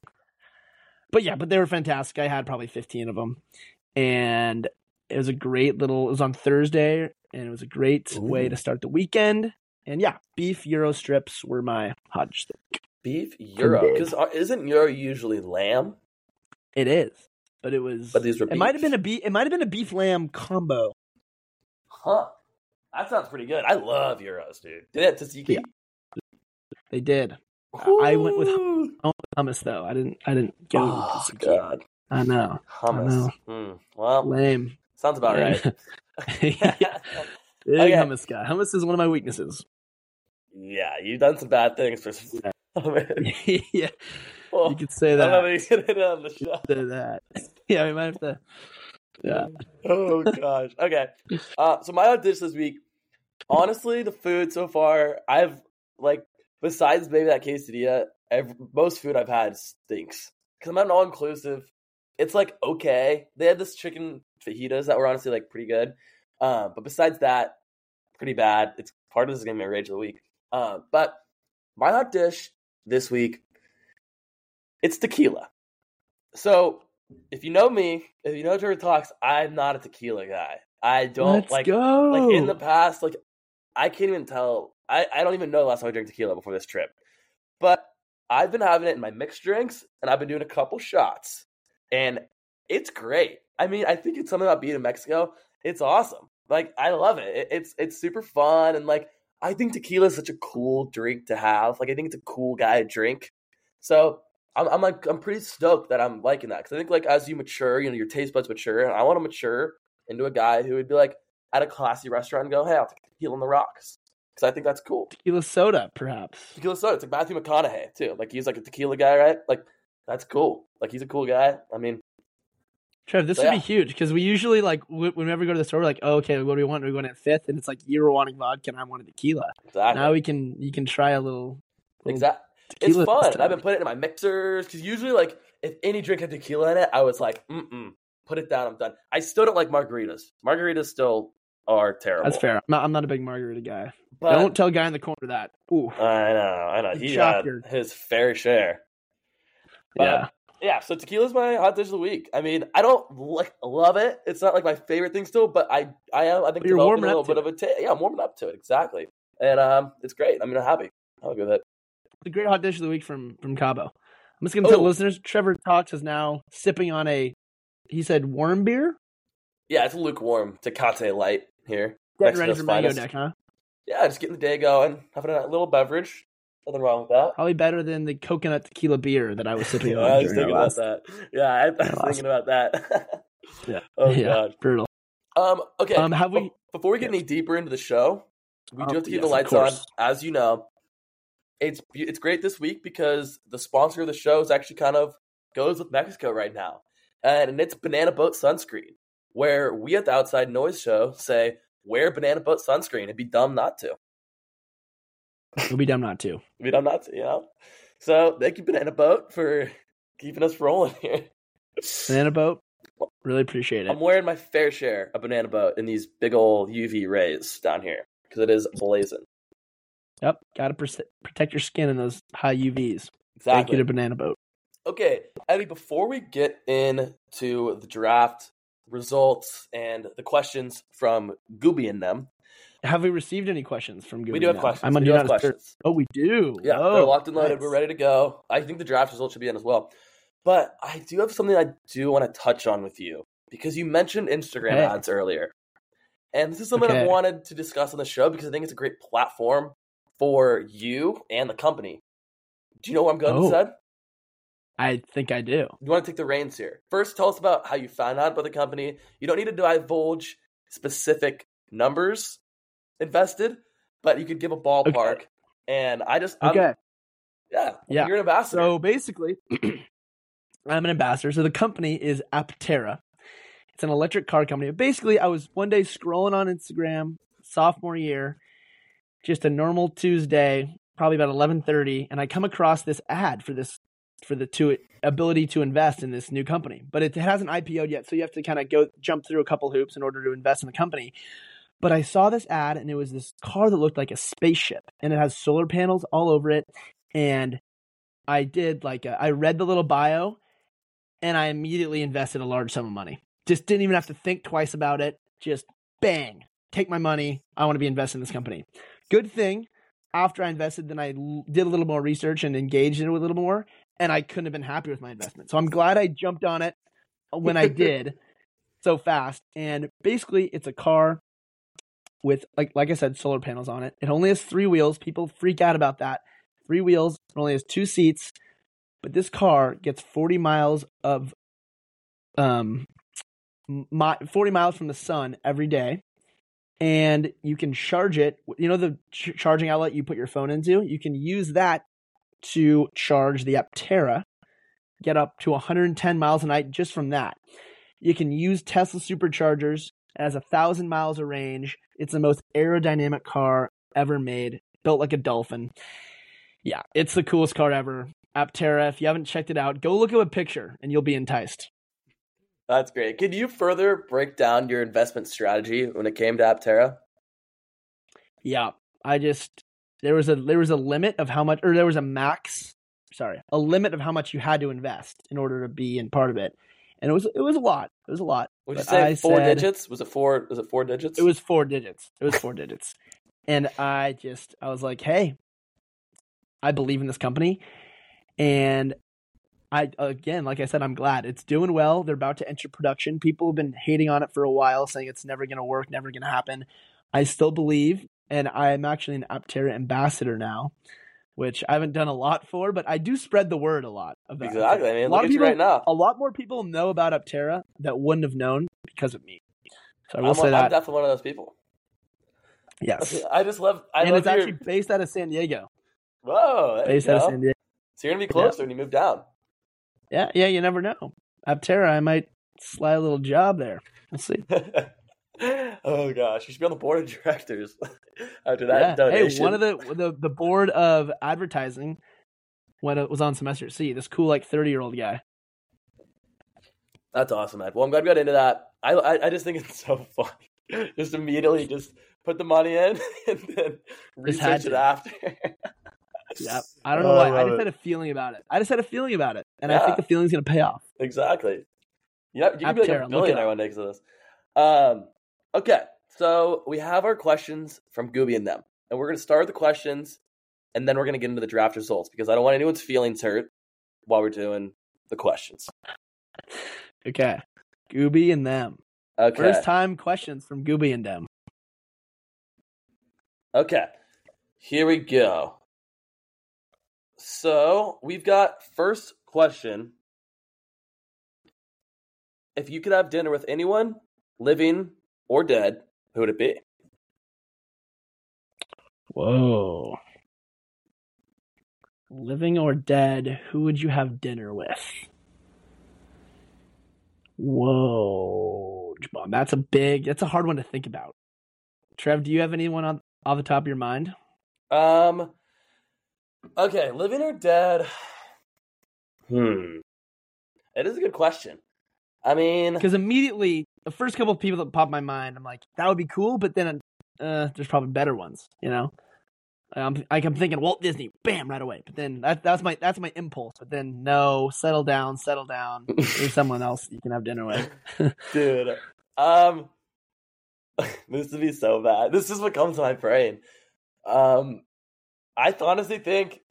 But yeah, but they were fantastic. I had probably fifteen of them, and it was a great little. It was on Thursday, and it was a great Ooh. way to start the weekend. And yeah, beef Euro strips were my hot stick. Beef Euro. Indeed. Because isn't Euro usually lamb? It is, but it was. But these were It might have beef. been a beef. It might have been a beef lamb combo. Huh. That sounds pretty good. I love Euros, dude. Did it tzatziki? Yeah. They did. I went with Ooh. I went with hummus though. I didn't. I didn't go. with Oh, tzatziki. God. I know. Hummus. Mm, well, Lame. sounds about Yeah. right. Yeah. Big Okay. hummus guy. Hummus is one of my weaknesses. Yeah, you've done some bad things for some. Yeah, Well, you could say I don't know that. if you can hit it on the show. Say that. Yeah, we might have to. Yeah. Oh gosh. Okay. Uh, so my hot dish this week. Honestly, the food so far, I've like besides maybe that quesadilla, every, most food I've had stinks because I'm at an all inclusive. It's like okay. They had this chicken fajitas that were honestly like pretty good, uh, but besides that, pretty bad. It's part of this is gonna be my rage of the week. Uh, but my hot dish this week, it's tequila. So if you know me, if you know Trevor Talks, I'm not a tequila guy. I don't Let's like go. like in the past, like I can't even tell. I, I don't even know the last time I drank tequila before this trip. But I've been having it in my mixed drinks, and I've been doing a couple shots, and it's great. I mean, I think it's something about being in Mexico. It's awesome. Like I love it. it it's it's super fun, and like I think tequila is such a cool drink to have. Like I think it's a cool guy drink. So I'm, I'm like I'm pretty stoked that I'm liking that because I think like as you mature, you know, your taste buds mature, and I want to mature into a guy who would be like at a classy restaurant and go, "Hey, I'll take tequila on the rocks," because I think that's cool. Tequila soda, perhaps. Tequila soda. It's like Matthew McConaughey too. Like he's like a tequila guy, right? Like that's cool. Like he's a cool guy. I mean, Trev, this So, would yeah. be huge because we usually like w- whenever we go to the store, we're like, oh, okay, what do we want? We're going at fifth, and it's like you were wanting vodka, and I wanted tequila. exactly. Now we can you can try a little. little Exactly. It's tequila fun. this time. I've been putting it in my mixers because usually, like, if any drink had tequila in it, I was like, mm-mm, put it down. I'm done. I still don't like margaritas. Margaritas still are terrible. That's fair. I'm not, I'm not a big margarita guy. But Don't tell guy in the corner that. Ooh, I know, I know. You He chop had your- his fair share. But yeah. Yeah, so tequila's my hot dish of the week. I mean, I don't like love it. It's not like my favorite thing still, but I I am I think But you're developing warming a little up to bit of a ta- yeah, I'm warming up to it exactly, and um, it's great. I mean, I'm happy. I'm happy with it. The great hot dish of the week from from Cabo. I'm just gonna tell Oh. listeners, Trevor Talks is now sipping on a, he said warm beer. Yeah, it's lukewarm Tecate Light here. Getting ready Mexico's for Mango finest. Deck, huh? Yeah, just getting the day going, having a little beverage. Nothing wrong with that. Probably better than the coconut tequila beer that I was sipping Yeah, on. I was during thinking our about that. Yeah, I, I was last- thinking about that. Yeah. Oh yeah, god. brutal. Um. Okay. Um, have we- be- Before we get yes. any deeper into the show, we do Oh, have to keep yes, the of lights on, course. as you know. It's it's great this week because the sponsor of the show is actually kind of goes with Mexico right now, and, and it's Banana Boat sunscreen. Where we at the Outside Noise Show say wear Banana Boat sunscreen. It'd be dumb not to. It'll be dumb not to. It'd be dumb not to. You know. So thank you, Banana Boat, for keeping us rolling here. Banana Boat, really appreciate it. I'm wearing my fair share of Banana Boat in these big old U V rays down here because it is blazing. Yep, gotta pr- protect your skin in those high U Vs. Exactly. Thank you to Banana Boat. Okay, Eddie, before we get into the draft results and the questions from Gooby and them, Have we received any questions from Gooby? we do have now? questions. I'm we on do Do have Not Disturb. questions. Oh, we do. Yeah, oh, they're locked and loaded. nice. We're ready to go. I think the draft results should be in as well. But I do have something I do want to touch on with you because you mentioned Instagram Okay. ads earlier. And this is something Okay. I've wanted to discuss on the show because I think it's a great platform for you and the company. Do you know where I'm going Oh. with that? I think I do. You want to take the reins here. First, tell us about how you found out about the company. You don't need to divulge specific numbers invested, but you could give a ballpark. Okay. And I just, I'm, Okay. yeah, Yeah. you're an ambassador. So basically, I'm an ambassador. So the company is Aptera. It's an electric car company. Basically, I was one day scrolling on Instagram, sophomore year, just a normal Tuesday, probably about eleven thirty, and I come across this ad for this for the to ability to invest in this new company. But it hasn't I P O'd yet, so you have to kind of go jump through a couple hoops in order to invest in the company. But I saw this ad, and it was this car that looked like a spaceship, and it has solar panels all over it. And I did like a, I read the little bio, and I immediately invested a large sum of money. Just didn't even have to think twice about it. Just bang, take my money. I want to be invested in this company. Good thing, after I invested, then I l- did a little more research and engaged in it a little more, and I couldn't have been happy with my investment. So I'm glad I jumped on it when I did so fast. And basically, it's a car with, like like I said, solar panels on it. It only has three wheels. People freak out about that. Three wheels. It only has two seats. But this car gets forty miles of um, my, forty miles from the sun every day. And you can charge it. You know the ch- charging outlet you put your phone into? You can use that to charge the Aptera, get up to one hundred ten miles a night just from that. You can use Tesla superchargers. It has a thousand miles of range. It's the most aerodynamic car ever made, built like a dolphin. Yeah, it's the coolest car ever. Aptera, if you haven't checked it out, go look at a picture and you'll be enticed. That's great. Can you further break down your investment strategy when it came to Aptera? Yeah, I just there was a there was a limit of how much, or there was a max, sorry, a limit of how much you had to invest in order to be in part of it, and it was it was a lot. It was a lot. Would you But say I four said- digits? Was it four? Was it four digits? It was four digits. It was four digits, and I just I was like, hey, I believe in this company, and I again, like I said, I'm glad it's doing well. They're about to enter production. People have been hating on it for a while, saying it's never going to work, never going to happen. I still believe, and I'm actually an Aptera ambassador now, which I haven't done a lot for, but I do spread the word a lot of that. Exactly. I mean, a look lot at of you people, right now. a lot more people know about Aptera that wouldn't have known because of me. So I will I'm, say I'm that. definitely one of those people. Yes. I just love. I and love it's your, actually based out of San Diego. whoa. There Based you out of go. San Diego. So you're gonna be closer when you move down. Yeah, yeah, you never know. Aptera, I might slide a little job there. We'll see. Oh gosh, you should be on the board of directors after that Yeah. donation. Hey, one of the, the the board of advertising when it was on semester C, this cool like thirty year old guy. That's awesome, man. Well, I'm glad we got into that. I I, I just think it's so funny. Just immediately just put the money in and then Just had research it to. after. Yeah, I don't know Oh, why. I I love just it. had a feeling about it. I just had a feeling about it, and Yeah. I think the feeling's gonna pay off. Exactly. Yeah, you can be like Aptera, a look it billionaire up. one day because of this. Um, okay, so we have our questions from Gooby and them, and we're gonna start with the questions, and then we're gonna get into the draft results because I don't want anyone's feelings hurt while we're doing the questions. Okay, Gooby and them. Okay. First time questions from Gooby and them. Okay, here we go. So we've got first question. If you could have dinner with anyone, living or dead, who would it be? Whoa. Living or dead, who would you have dinner with? Whoa. Jabon, that's a big, that's a hard one to think about. Trev, do you have anyone on off the top of your mind? Um. Okay, living or dead? Hmm. It is a good question. I mean, Because immediately, the first couple of people that pop in my mind, I'm like, that would be cool, but then uh, there's probably better ones, you know? I'm, like, I'm thinking Walt Disney, bam, right away. But then that, that's my that's my impulse. But then, no, settle down, settle down. There's someone else you can have dinner with. dude, um, this would be so bad. This is what comes to my brain. Um, I honestly think,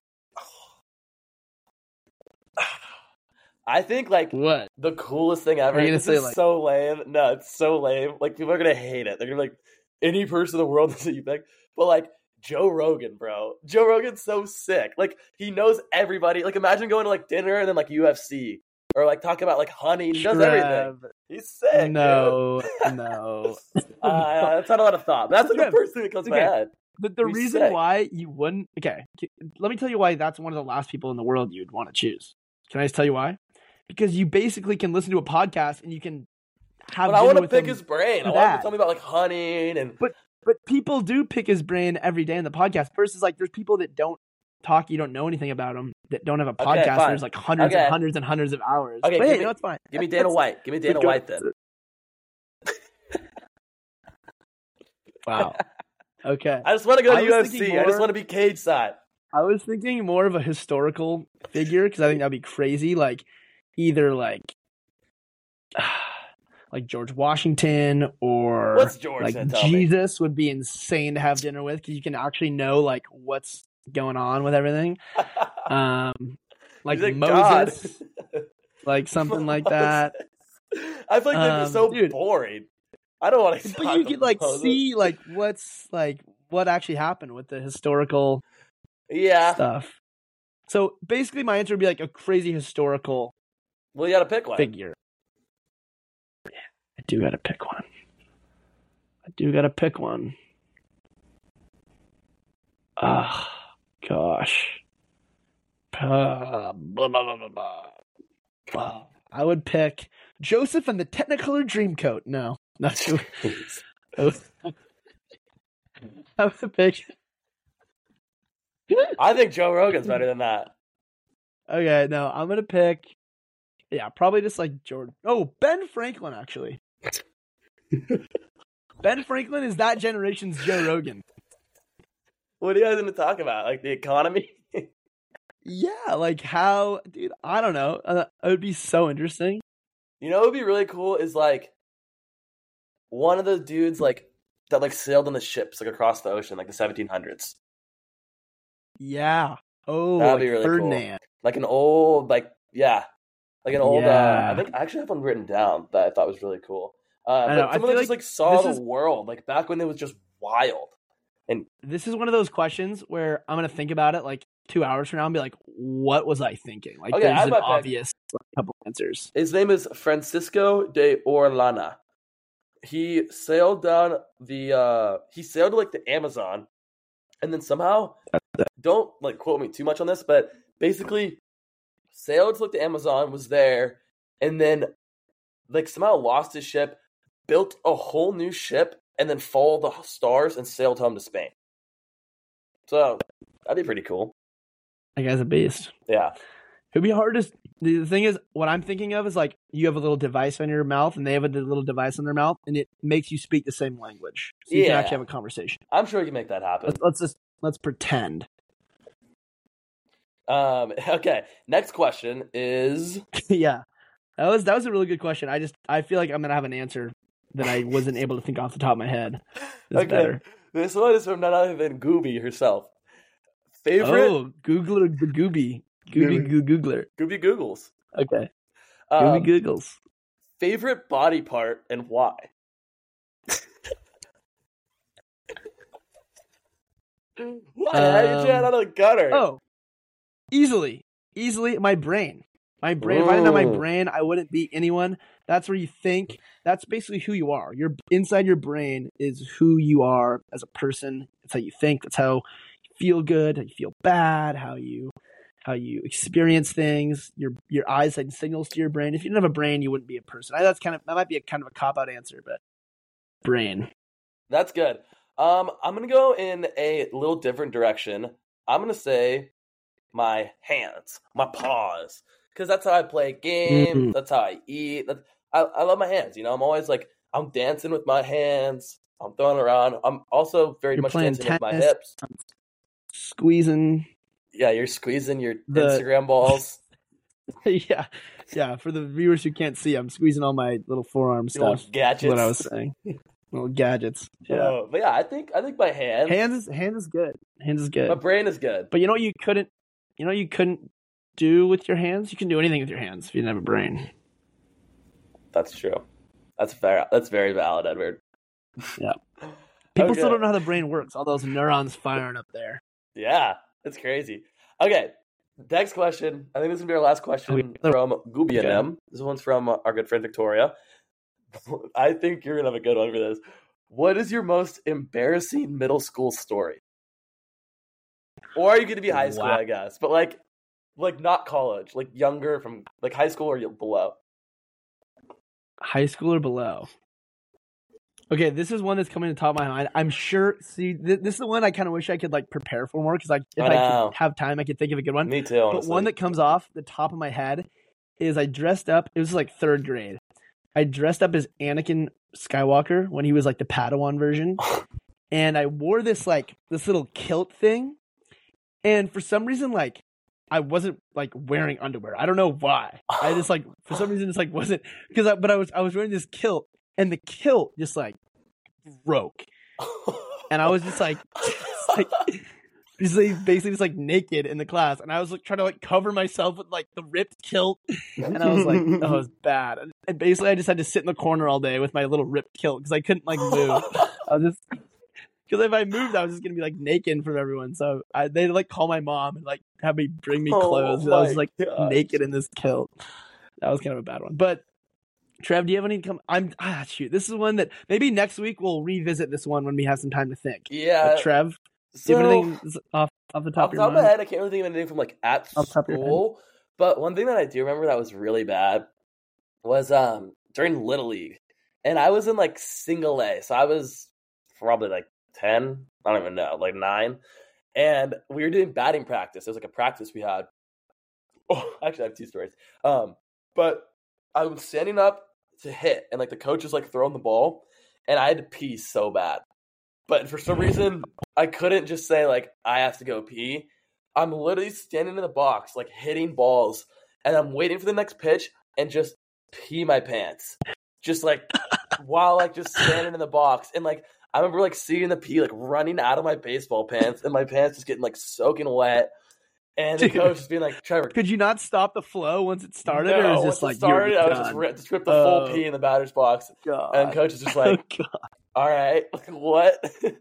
I think like What? the coolest thing ever. Are you gonna This say, is like- so lame. No, it's so lame. Like people are gonna hate it. They're gonna be like any person in the world that you pick. But like Joe Rogan, bro. Joe Rogan's so sick. Like he knows everybody. Like imagine going to like dinner and then like U F C or like talking about like hunting. He knows everything. Trev, He's sick. No, no. Uh, that's not a lot of thought. That's like Trev, the first thing that comes to my okay. head. The, the He's reason sick. why you wouldn't, okay, let me tell you why that's one of the last people in the world you'd want to choose. Can I just tell you why? Because you basically can listen to a podcast and you can have. But I dinner want to with pick them his brain. I through want him that. to tell me about like hunting and. But but people do pick his brain every day in the podcast. Versus like there's people that don't talk, you don't know anything about them, that don't have a podcast. Okay, fine. There's like hundreds Okay. and hundreds and hundreds of hours. Okay, but give hey, me- no, it's fine. Give me Dana White. Give me Dana go- White then. Wow. Okay. I just want to go I to was U F C. thinking I just more- want to be cage side. I was thinking more of a historical figure because I think that'd be crazy. Like either like like George Washington or What's George like gonna tell me? Jesus would be insane to have dinner with because you can actually know like what's going on with everything. Um, like He's like Moses, God. like something like that. I feel like that'd be Um, so dude. boring. I don't want to. But you could like see like what's like what actually happened with the historical Yeah. stuff. So basically, my answer would be like a crazy historical Well, you got to pick one. figure. Yeah, I do gotta pick one. I do gotta pick one. Ah, gosh. Uh, blah, blah, blah, blah, blah. Blah. I would pick Joseph and the Technicolor Dreamcoat. No, not too. I would pick. I think Joe Rogan's better than that. Okay, no, I'm gonna pick. Yeah, probably just like Jordan. Oh, Ben Franklin, actually. Ben Franklin is that generation's Joe Rogan. What are you guys going to talk about? Like the economy? Yeah, like how, dude, I don't know. Uh, it would be so interesting. You know what would be really cool is like one of the dudes like that like sailed on the ships like across the ocean like the seventeen hundreds. Yeah. Oh, That'd like be really cool. Ferdinand. Like an old like yeah. Like an old Yeah. uh, I think I actually have one written down that I thought was really cool. Uh but I know, I someone feel that just like like saw this the is- world like back when it was just wild. This is one of those questions where I'm gonna think about it like two hours from now and be like, "What was I thinking?" Like, Okay, I there's have an my pick. obvious like, couple answers. His name is Francisco de Orellana. He sailed down the uh he sailed to like the Amazon and then somehow don't like quote me too much on this, but basically sailed to like the Amazon, was there, and then like somehow lost his ship, built a whole new ship, and then followed the stars and sailed home to Spain. So that'd be pretty cool. That guy's a beast. Yeah. It'd be hard to. The thing is, what I'm thinking of is like you have a little device on your mouth, and they have a little device on their mouth, and it makes you speak the same language, so you Yeah. can actually have a conversation. I'm sure we can make that happen. Let's, let's just let's pretend. Um, okay, next question is yeah, that was that was a really good question. I just I feel like I'm gonna have an answer that I wasn't able to think off the top of my head. It's okay. better. This one is from none other than Gooby herself. Favorite? Oh, Googler Gooby. Gooby Goo Googler. Gooby Googles. Okay. Um, Gooby Googles. Favorite body part and why? Why? Um, How you out of the gutter? Oh, easily, easily, my brain. My brain. Ooh. If I didn't have my brain, I wouldn't beat anyone. That's where you think. That's basically who you are. Your inside your brain is who you are as a person. That's how you think. That's how you feel good. How you feel bad. How you how you experience things. Your your eyes send signals to your brain. If you didn't have a brain, you wouldn't be a person. I, that's kind of that might be a kind of a cop out answer, but brain. That's good. Um, I'm gonna go in a little different direction. I'm gonna say my hands, my paws, because that's how I play games. Mm-hmm. That's how I eat. That's, I I love my hands. You know, I'm always like I'm dancing with my hands. I'm throwing around. I'm also very you're much dancing tennis, with my hips, squeezing. Yeah, you're squeezing your the... Instagram balls. yeah, yeah. For the viewers who can't see, I'm squeezing all my little forearm stuff. Little gadgets. What I was saying. Little gadgets. Yeah. Uh, but yeah, I think I think my hands. Hands is hands is good. Hands is good. My brain is good. But you know what you couldn't you know what you couldn't do with your hands? You can do anything with your hands if you didn't have a brain. That's true. That's fair. That's very valid, Edward. Yeah. People okay. still don't know how the brain works. All those neurons firing up there. Yeah, it's crazy. Okay. Next question. I think this is gonna be our last question okay. from Gooby and M. This one's from our good friend Victoria. I think you're gonna have a good one for this. What is your most embarrassing middle school story? Or are you gonna be high school, wow. I guess, but like, like not college, like younger, from like high school or below. High school or below. Okay, this is one that's coming to the top of my mind. I'm sure. See, th- this is the one I kind of wish I could like prepare for more because like if I, I could have time, I could think of a good one. Me too. Honestly. But one that comes off the top of my head is I dressed up. It was like third grade. I dressed up as Anakin Skywalker when he was like the Padawan version. And I wore this like this little kilt thing. And for some reason, like I wasn't like wearing underwear. I don't know why. I just like for some reason just like wasn't because I but I was I was wearing this kilt and the kilt just like broke. And I was just like, just, like just like, basically just like naked in the class, and I was like trying to like cover myself with like the ripped kilt, and I was like, oh, it was bad. And basically, I just had to sit in the corner all day with my little ripped kilt because I couldn't like move. I was just because if I moved, I was just gonna be like naked from everyone. So I, they'd like call my mom and like have me bring me clothes. Oh, I was like gosh. naked in this kilt. That was kind of a bad one, but. Trev, do you have any come? I'm ah shoot. This is one that maybe next week we'll revisit this one when we have some time to think. Yeah, but Trev, so, do you have anything off off the top off of your top mind? of my head, I can't really think of anything from like at school. But one thing that I do remember that was really bad was um during Little League, and I was in like single A, so I was probably like ten. I don't even know, like nine, and we were doing batting practice. It was like a practice we had. Oh, actually, I have two stories. Um, but I was standing up to hit, and like the coach was like throwing the ball, and I had to pee so bad, but for some reason I couldn't just say like I have to go pee. I'm literally standing in the box like hitting balls, and I'm waiting for the next pitch and just pee my pants, just like while like just standing in the box. And like I remember like seeing the pee like running out of my baseball pants, and my pants just getting like soaking wet. And the coach just being like, Trevor, could you not stop the flow once it started? No, or is once this like it started, you're I was done? just ripped, just ripped the full oh, pee in the batter's box. God. And coach is just like, oh, all right, what?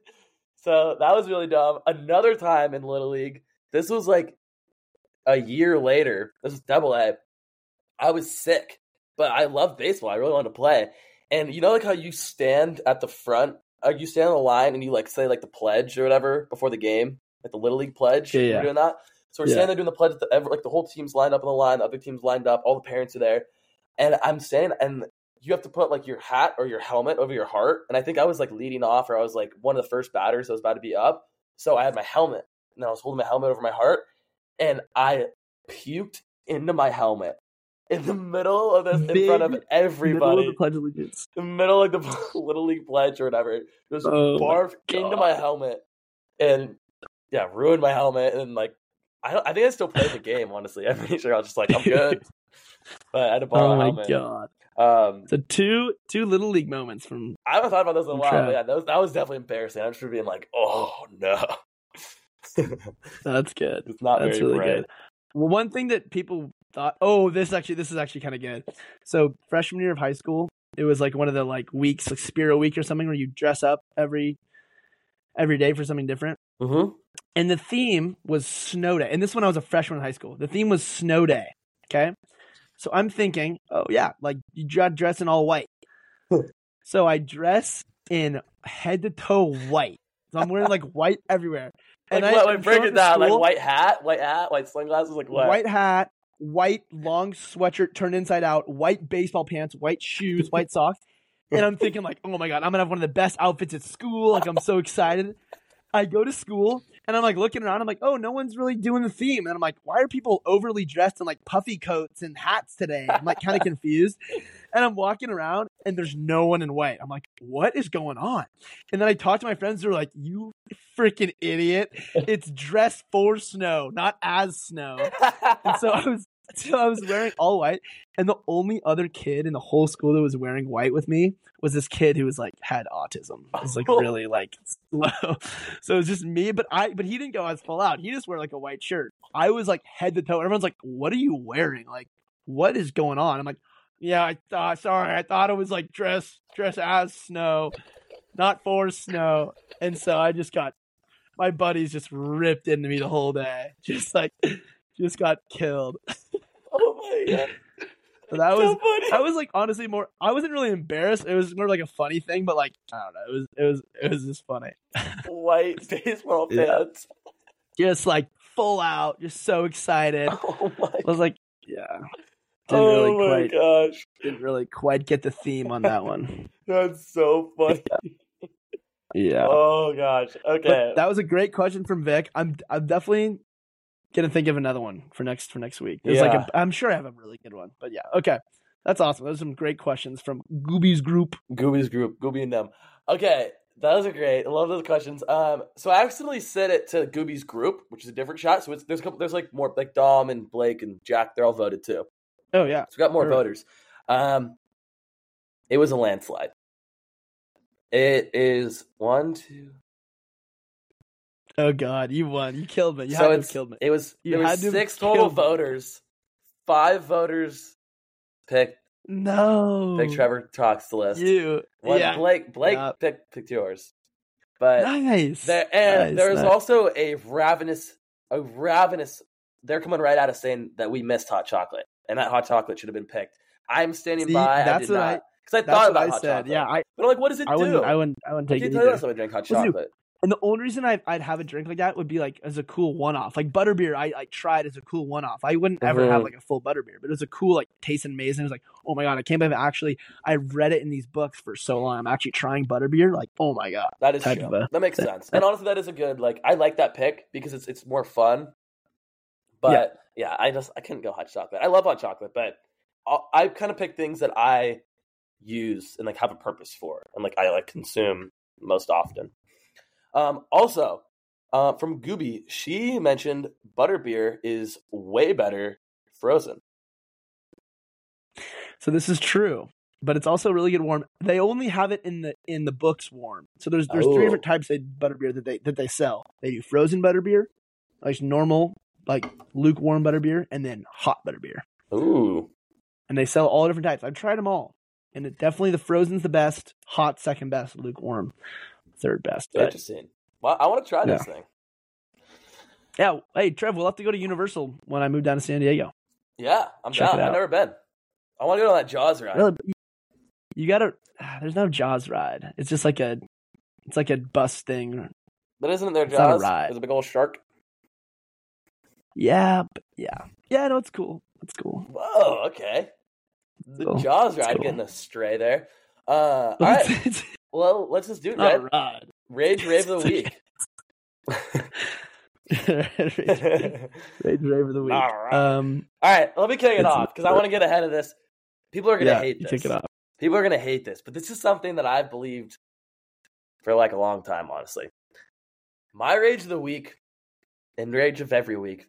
So that was really dumb. Another time in Little League, this was like a year later. This was double A. I was sick, but I love baseball. I really wanted to play. And you know like how you stand at the front, uh, you stand on the line and you like say like the pledge or whatever before the game, like the Little League pledge. Yeah, yeah. We're doing that. So we're yeah. standing there doing the pledge. The, like the whole team's lined up on the line. The other team's lined up. All the parents are there. And I'm standing, and you have to put like your hat or your helmet over your heart. And I think I was like leading off, or I was like one of the first batters that was about to be up. So I had my helmet, and I was holding my helmet over my heart, and I puked into my helmet in the middle of this, Big in front of everybody. Middle of the Pledge of Allegiance. The middle of the Little League pledge or whatever. Just oh barfed into my helmet, and yeah, ruined my helmet, and like I don't. I think I still played the game. Honestly, I'm pretty sure I was just like, I'm good. But I had to borrow Oh a my helmet. god! Um, so two two little league moments from. I haven't thought about those in a while. Trev. But yeah, that was, that was definitely embarrassing. I'm just being like, oh no. That's good. It's not That's very really bright. good. Well, one thing that people thought, oh, this actually, this is actually kind of good. So freshman year of high school, it was like one of the like weeks, like Spiro week or something, where you dress up every every day for something different. Mm-hmm. And the theme was snow day. And this when I was a freshman in high school. The theme was snow day. Okay. So I'm thinking, oh yeah, like you dress in all white. So I dress in head to toe white. So I'm wearing like white everywhere. Like and what? I Like, break it down. school, Like white hat, white hat, white sunglasses. Like what? White hat, white long sweatshirt turned inside out, white baseball pants, white shoes, white socks. And I'm thinking like, oh my god, I'm gonna have one of the best outfits at school. Like I'm so excited. I go to school and I'm like looking around. I'm like, oh, no one's really doing the theme. And I'm like, why are people overly dressed in like puffy coats and hats today? I'm like kind of confused. And I'm walking around and there's no one in white. I'm like, what is going on? And then I talked to my friends who were like, you freaking idiot. It's dress for snow, not as snow. And so I was so I was wearing all white. And the only other kid in the whole school that was wearing white with me was this kid who was like had autism. It was like really like slow. So it was just me, but I but he didn't go as full out. He just wore like a white shirt. I was like head to toe. Everyone's like, what are you wearing? Like, what is going on? I'm like, yeah, I thought sorry, I thought it was like dress dress as snow, not for snow. And so I just got my buddies just ripped into me the whole day. Just like just got killed. Oh my god. So that So was funny. I was like honestly more I wasn't really embarrassed. It was more like a funny thing, but like I don't know. It was it was it was just funny. White baseball Yeah. pants. Just like full out, just so excited. I Oh my. was like, yeah. Didn't Oh really my quite gosh. didn't really quite get the theme on that one. That's so funny. Yeah. Oh gosh. Okay. But that was a great question from Vic. I'm I'm definitely gonna think of another one for next for next week. There's like Yeah. a, I'm sure I have a really good one. But yeah, okay. That's awesome. Those are some great questions from Gooby's group. Gooby's group, Gooby and them. Okay, those are great. I love those questions. Um, so I accidentally set it to Gooby's group, which is a different shot. So it's there's a couple, there's like more like Dom and Blake and Jack. They're all voted too. Oh yeah. So we got more Sure. voters. Um, it was a landslide. It is one, two. Oh god, you won. You killed me. You so had to have it's killed me. it was You there was had to have six total killed me. voters. Five voters picked No. picked Trevor Talks the list. You. One, yeah. Blake Blake Yeah. picked picked yours. But Nice. there and Nice, there was nice. also a ravenous a ravenous they're coming right out of saying that we missed hot chocolate and that hot chocolate should have been picked. I'm standing See, by. I that's did what not I- because I That's thought what about I hot said. chocolate. Yeah, I, But I'm like, what does it I do? wouldn't I wouldn't I wouldn't I take can't it tell you either. unless I drink hot What's new? chocolate. And the only reason I'd, I'd have a drink like that would be like as a cool one-off. Like butterbeer, I, I tried as a cool one-off. I wouldn't ever Mhm. have like a full butterbeer, but it was a cool like taste and amazing. It was like, oh my god, I can't believe it actually. I read it in these books for so long. I'm actually trying butterbeer. Like, oh my god. That is Type true. of a- That makes that- sense. And honestly, that is a good like. I like that pick because it's it's more fun. But yeah, I just I couldn't go hot chocolate. I love hot chocolate, but I'll, I kind of pick things that I use and like have a purpose for, and like I like consume most often. Um, also, uh, from Gooby, she mentioned butterbeer is way better frozen. So this is true, but it's also really good warm. They only have it in the in the books warm. So there's there's Oh. three different types of butterbeer that they that they sell. They do frozen butterbeer, like normal, like lukewarm butterbeer, and then hot butterbeer. Ooh, And they sell all different types. I've tried them all, and it definitely the frozen's the best, hot second best, lukewarm third best. But interesting. Well, I want to try this thing. yeah, hey Trev, we'll have to go to Universal when I move down to San Diego. Yeah, I'm Check down. it I've out. never been. I want to go on that Jaws ride. Really, but you, you gotta. ah, There's no Jaws ride. It's just like a, it's like a bus thing. But isn't it their It's not a Jaws? ride. There's a big old shark. Yeah, but yeah, yeah. No, it's cool. It's cool. Whoa, okay. The Cool. Jaws It's ride cool. getting astray there. Uh, all But right. it's, it's Well, let's just do it, not right? a ride. Rage Rave of the Week. Rage, Rage Rave of the week. All right. Um, All right, let me kick it It's- off because I want to get ahead of this. People are going to yeah, hate you this. kick it off. People are going to hate this, but this is something that I've believed for like a long time, honestly. My Rage of the Week and Rage of every week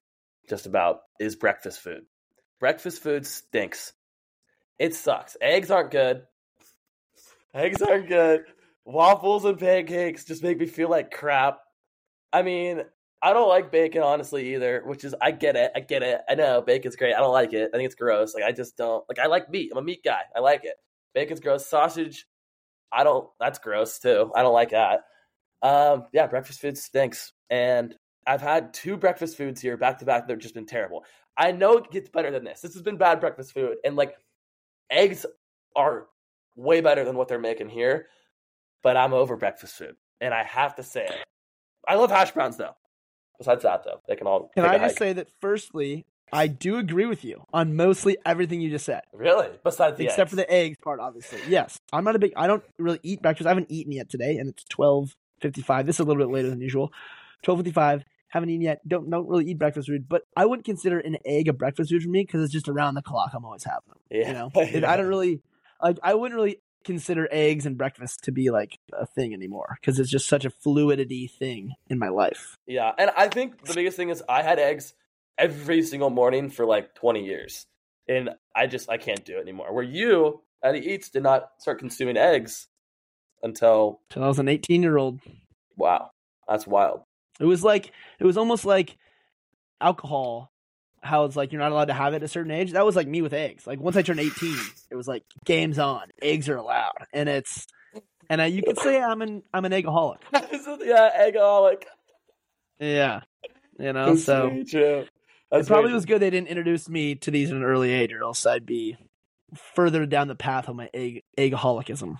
just about, is breakfast food. Breakfast food stinks. It sucks. Eggs aren't good. Eggs aren't good. Waffles and pancakes just make me feel like crap. I mean, I don't like bacon, honestly, either, which is, I get it. I get it. I know, bacon's great. I don't like it. I think it's gross. Like, I just don't, like, I like meat. I'm a meat guy. I like it. Bacon's gross. Sausage, I don't, that's gross, too. I don't like that. Um, yeah, breakfast food stinks. And I've had two breakfast foods here back to back that have just been terrible. I know it gets better than this. This has been bad breakfast food. And, like, eggs are way better than what they're making here. But I'm over breakfast food. And I have to say it. I love hash browns, though. Besides that, though, they can all. Can I just say that, firstly, I do agree with you on mostly everything you just said. Really? Besides the Except eggs. for the eggs part, obviously. Yes. I'm not a big, I don't really eat breakfast. I haven't eaten yet today, and it's twelve fifty-five. This is a little bit later than usual. twelve fifty-five. Haven't eaten yet. Don't don't really eat breakfast food, but I wouldn't consider an egg a breakfast food for me because it's just around the clock. I'm always having them. Yeah. You know? I don't really, like, I wouldn't really consider eggs and breakfast to be like a thing anymore because it's just such a fluidity thing in my life. Yeah, and I think the biggest thing is I had eggs every single morning for like twenty years, and I just I can't do it anymore. Where you, Eddie Eats, did not start consuming eggs until until I was an eighteen year old. Wow, that's wild. It was like it was almost like alcohol. How it's like you're not allowed to have it at a certain age. That was like me with eggs. Like once I turned eighteen, it was like game's on. Eggs are allowed, and it's and I, you could say I'm an I'm an eggaholic. Yeah, eggaholic. Yeah, you know. That's so very true. That's it probably very was good they didn't introduce me to these at an early age, or else I'd be further down the path of my egg eggaholicism.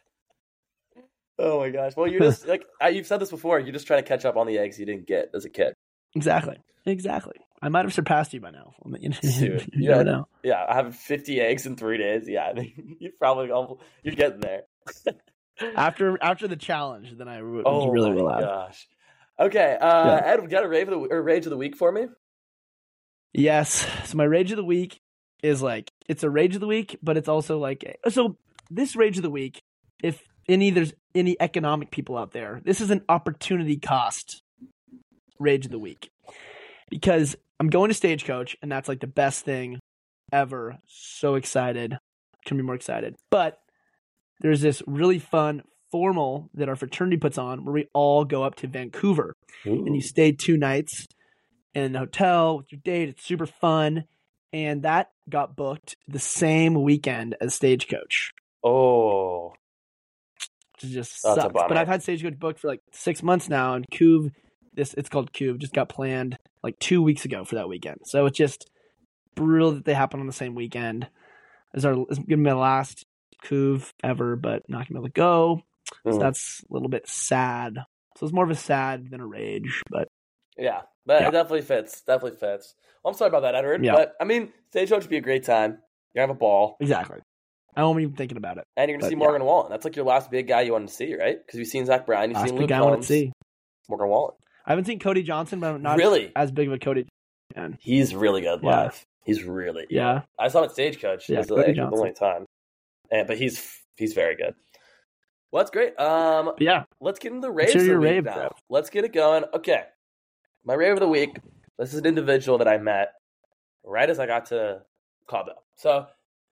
Oh my gosh! Well, you're just like you've said this before. You're just trying to catch up on the eggs you didn't get as a kid. Exactly. Exactly. I might have surpassed you by now. You, Dude, you yeah, never know. Yeah, I have fifty eggs in three days. Yeah, you probably you're getting there. after after the challenge, then I w- oh really my will have. gosh. Okay, uh, Yeah. Ed, you got a rave of the or rage of the week for me? Yes. So my rage of the week is like it's a rage of the week, but it's also like so this rage of the week. If any there's any economic people out there, this is an opportunity cost rage of the week because I'm going to Stagecoach, and that's like the best thing ever. So excited. Couldn't be more excited. But there's this really fun formal that our fraternity puts on where we all go up to Vancouver. Ooh. And you stay two nights in a hotel with your date. It's super fun. And that got booked the same weekend as Stagecoach. Oh. Which just That's a sucks. bummer. But I've had Stagecoach booked for like six months now, and Couve, this it's called Couve, just got planned like two weeks ago for that weekend. So it's just brutal that they happen on the same weekend. It's, our, it's going to be my last Couve ever, but not going to be able to go. Mm. So that's a little bit sad. So it's more of a sad than a rage, but Yeah, but Yeah. it definitely fits. Definitely fits. Well, I'm sorry about that, Edward. Yeah. But I mean, Stagecoach would be a great time. You're gonna have a ball, exactly. I won't even thinking about it. and you're gonna But, see yeah. Morgan Wallen. That's like your last big guy you wanted to see, right? Because you've seen Zach Bryan, you've Last seen big Luke guy I want to Combs, see. Morgan Wallen. I haven't seen Cody Johnson, but I'm not Really? as big of a Cody fan. He's really good Yeah. live. He's really good. Yeah. I saw him at Stagecoach. Yeah, it was Cody like the Johnson. only time, and, but he's he's very good. Well, that's great. Um, But yeah. let's get into the Let's raves hear of the your week rave, now. bro. Let's get it going. Okay, my rave of the week. This is an individual that I met right as I got to Cabo. So,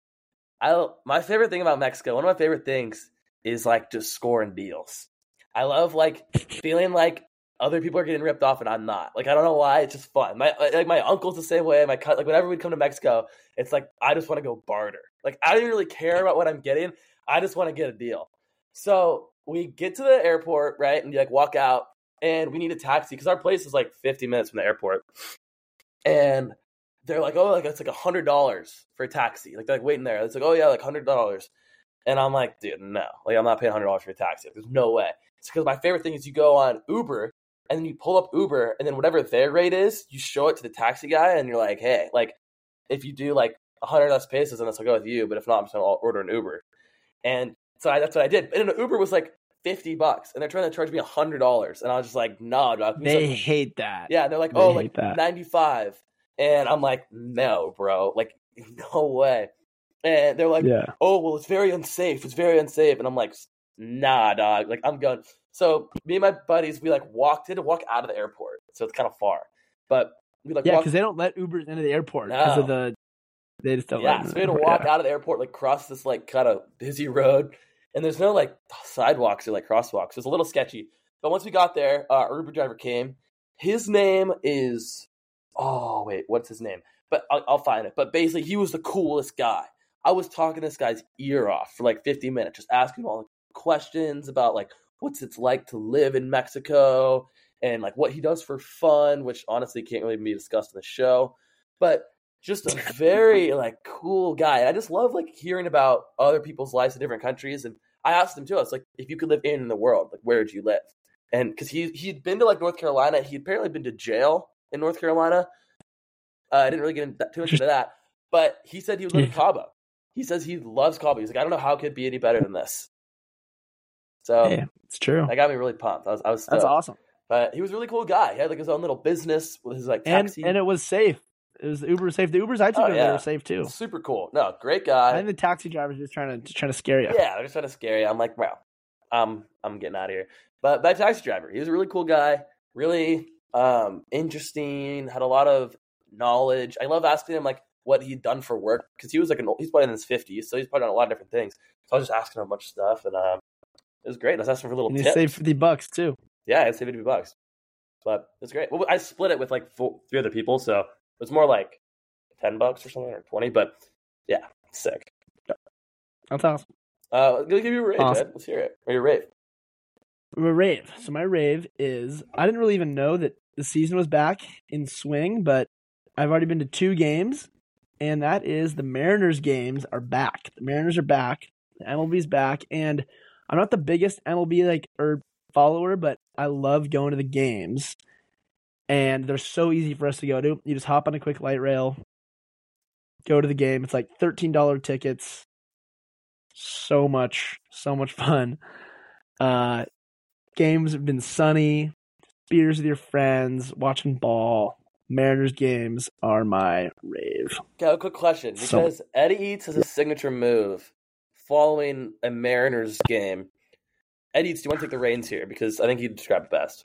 I my favorite thing about Mexico, one of my favorite things is like just scoring deals. I love like feeling like other people are getting ripped off and I'm not. Like I don't know why, it's just fun. My like my uncle's the same way. My cut like whenever we'd come to Mexico, it's like I just want to go barter. Like I don't even really care about what I'm getting. I just want to get a deal. So we get to the airport, right, and you like walk out, and we need a taxi because our place is like fifty minutes from the airport. And they're like, oh, like it's like a hundred dollars for a taxi. Like they're like waiting there. It's like, oh yeah, like hundred dollars. And I'm like, dude, no, like I'm not paying hundred dollars for a taxi. Like, there's no way. It's because my favorite thing is you go on Uber and then you pull up Uber and then whatever their rate is, you show it to the taxi guy and you're like, hey, like if you do like a hundred less pesos, then I'll go with you. But if not, I'm just gonna order an Uber. And so I, that's what I did. And an Uber was like fifty bucks, and they're trying to charge me a hundred dollars, and I was just like, no, dog. They like, hate that. yeah, and they're like, They oh, hate like that. ninety-five, and I'm like, no, bro, like no way. And they're like, Yeah. oh, well, it's very unsafe. It's very unsafe, and I'm like, nah, dog. Like I'm good. So me and my buddies, we like walked in to walk out of the airport, so it's kind of far, but We like yeah, walk, because they don't let Ubers into the airport because no. of the. They just don't. Yeah, let so them we had to in. walk Yeah. out of the airport, like cross this like kind of busy road, and there's no like sidewalks or like crosswalks. It's a little sketchy. But once we got there, uh, our Uber driver came. His name is oh wait, what's his name? But I'll, I'll find it. But basically, he was the coolest guy. I was talking this guy's ear off for like fifty minutes, just asking him all the questions about like what's it's like to live in Mexico and like what he does for fun, which honestly can't really be discussed in the show. But just a very like cool guy. And I just love like hearing about other people's lives in different countries. And I asked him too. I was like, if you could live in the world, like where would you live? And because he he'd been to like North Carolina, he'd apparently been to jail in North Carolina. Uh, I didn't really get into, too much into that, but he said he would live in Cabo. He says he loves Cabo. He's like, I don't know how it could be any better than this. So yeah, it's true. That got me really pumped. I was, I was stoked. That's awesome. But he was a really cool guy. He had like his own little business with his like and taxi, and it was safe. It was the Uber safe. The Ubers I took Oh, over yeah. there were safe too. Super cool. No, great guy. I think the taxi drivers just trying to just trying to scare you. Yeah, they're just trying to scare you. I'm like, wow, I'm I'm getting out of here. But that taxi driver, he was a really cool guy, really um, interesting, had a lot of knowledge. I love asking him like what he'd done for work because he was like an old, he's probably in his fifties, so he's probably done a lot of different things. So I was just asking him a bunch of stuff, and um, it was great. I was asking for little And they tips. saved fifty bucks too. Yeah, I saved fifty bucks, but it was great. Well, I split it with like four, three other people, so it was more like ten bucks or something, or twenty. But yeah, sick. That's awesome. Uh, I'm gonna give you a rave, Awesome. Ed. Let's hear it. Or your rave. A rave. So my rave is I didn't really even know that the season was back in swing, but I've already been to two games, and that is the Mariners games are back. The Mariners are back. The M L B's back, and I'm not the biggest M L B like or follower, but I love going to the games, and they're so easy for us to go to. You just hop on a quick light rail, go to the game. It's like thirteen dollars tickets. So much, so much fun. Uh, games have been sunny, beers with your friends, watching ball. Mariners games are my rave. Okay, a quick question. Because so, Eddie Eats has a signature move following a Mariners game. Eddie Eats, do you want to take the reins here? Because I think you described it best.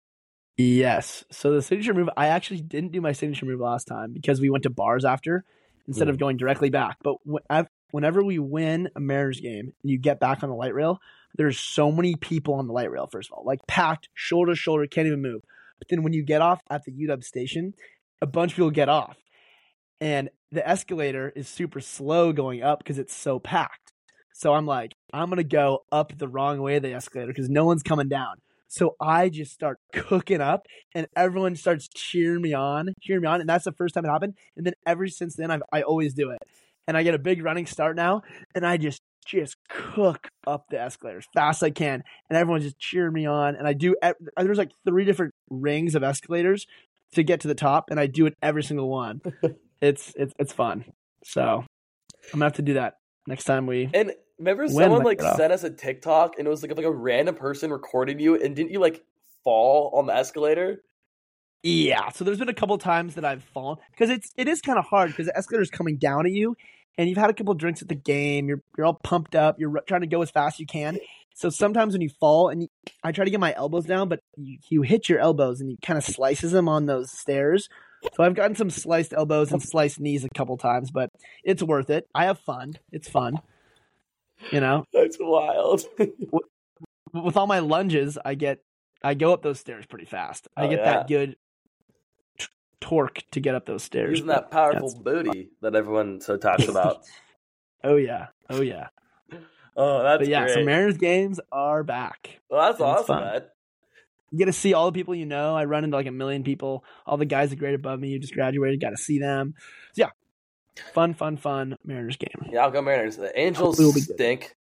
Yes. So the signature move, I actually didn't do my signature move last time because we went to bars after instead mm. of going directly back. But whenever we win a Mariners game and you get back on the light rail, there's so many people on the light rail, first of all, like packed, shoulder to shoulder, can't even move. But then when you get off at the U W station, a bunch of people get off. And the escalator is super slow going up because it's so packed. So I'm like, I'm going to go up the wrong way of the escalator because no one's coming down. So I just start cooking up and everyone starts cheering me on, cheering me on. And that's the first time it happened. And then ever since then, I've, I always do it. And I get a big running start now. And I just, just cook up the escalator as fast as I can. And everyone's just cheering me on. And I do, there's like three different rings of escalators to get to the top. And I do it every single one. it's, it's, it's fun. So I'm gonna have to do that next time we. And remember someone like sent us a TikTok and it was like, like a random person recording you. And didn't you like fall on the escalator? Yeah. So there's been a couple times that I've fallen because it's, it is kind of hard because the escalator is coming down at you. And you've had a couple of drinks at the game, you're you're all pumped up, you're trying to go as fast as you can. So sometimes when you fall, and you, I try to get my elbows down, but you, you hit your elbows and you kind of slices them on those stairs. So I've gotten some sliced elbows and sliced knees a couple times, but it's worth it. I have fun. It's fun. You know? That's wild. with, with all my lunges, I get I go up those stairs pretty fast. I oh, get yeah. that good t- torque to get up those stairs. Using that powerful booty that everyone so talks about. Oh yeah. Oh yeah. Oh, that's but yeah, great. so Mariners games are back. Well, that's awesome, man. You get to see all the people you know. I run into like a million people. All the guys that grade above me who just graduated, got to see them. So yeah, fun, fun, fun Mariners game. Yeah, I'll go Mariners. The Angels stink.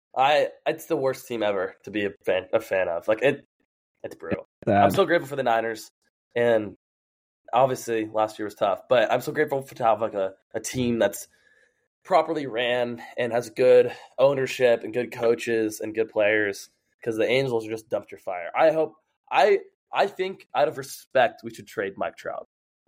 I it's the worst team ever to be a fan a fan of. Like it, it's brutal. Sad. I'm so grateful for the Niners, and obviously last year was tough. But I'm so grateful for to have like a, a team that's properly ran and has good ownership and good coaches and good players, because the Angels are just dumpster fire. I hope I I think out of respect we should trade Mike Trout.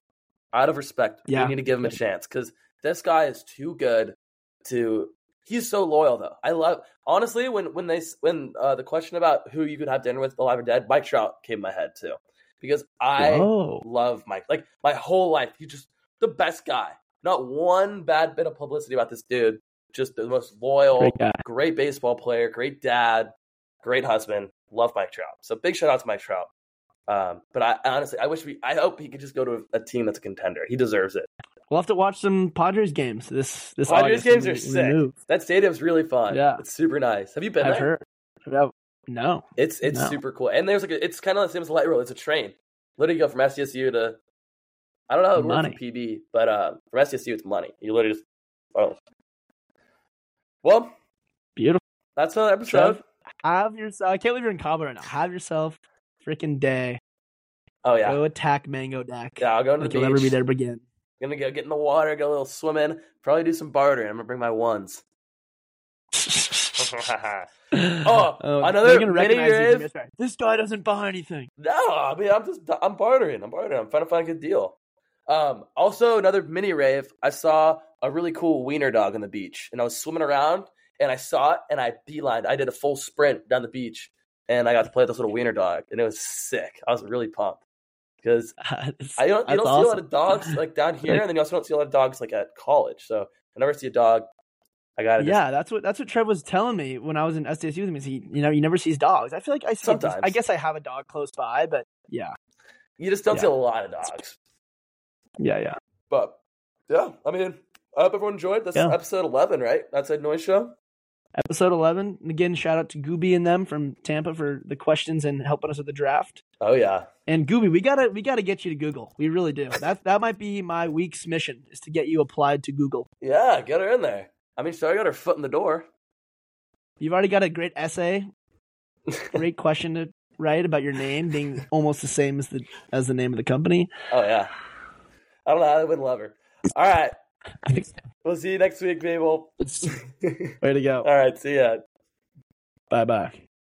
Out of respect, yeah. we need to give him a chance, because this guy is too good to. He's so loyal, though. I love honestly when when they when uh, the question about who you could have dinner with, alive or dead, Mike Trout came in my head too, because I Whoa. love Mike. Like, my whole life, he's just the best guy. Not one bad bit of publicity about this dude. Just the most loyal, Great guy. great baseball player, great dad, great husband. Love Mike Trout. So big shout out to Mike Trout. Um, but I honestly, I wish we, I hope he could just go to a team that's a contender. He deserves it. We'll have to watch some Padres games this this Padres August games when are we- when we sick. move. That stadium's really fun. Yeah. It's super nice. Have you been I've there? heard. I've- No. It's it's No. super cool. And there's like a, it's kind of the same as a light rail. It's a train. Literally, you go from S D S U to, I don't know how it works Money. in P B, but uh, from S D S U it's money. You literally just, oh. Well, Beautiful. that's another episode. Trev, have yourself. I can't believe you're in Cabo right now. Have yourself a freaking day. Oh yeah, Go attack Mango Deck. yeah. I'll go to the Like beach. you'll never be there again. Gonna go get in the water, go a little swimming, probably do some bartering. I'm gonna bring my ones. Oh, another they're gonna mini recognize you from rave? your start. This guy doesn't buy anything. No, I mean I'm just I'm bartering. I'm bartering. I'm trying to find a good deal. Um, also another mini rave. I saw a really cool wiener dog on the beach, and I was swimming around, and I saw it, and I beelined. I did a full sprint down the beach, and I got to play with this little wiener dog, and it was sick. I was really pumped because That's- I don't you that's don't see a lot awesome. of dogs like down here, and then you also don't see a lot of dogs like at college. So I never see a dog. I gotta just, Yeah, that's what that's what Trev was telling me when I was in S D S U with him. Is he, you know, he never sees dogs. I feel like I see. Sometimes. I guess I have a dog close by, but yeah, you just don't see Yeah. a lot of dogs. yeah, yeah. But yeah, I mean, I hope everyone enjoyed this Yeah. episode eleven, right? Outside Noise Show. Episode eleven. And again, shout out to Gooby and them from Tampa for the questions and helping us with the draft. Oh yeah, And Gooby, we gotta we gotta get you to Google. We really do. That that might be my week's mission is to get you applied to Google. yeah, get her in there. I mean, she already got her foot in the door. You've already got a great essay, great question to write about your name being almost the same as the as the name of the company. Oh yeah, I don't know. I wouldn't love her. All right, I think we'll see you next week, people. Way to go. All right, see ya. Bye bye.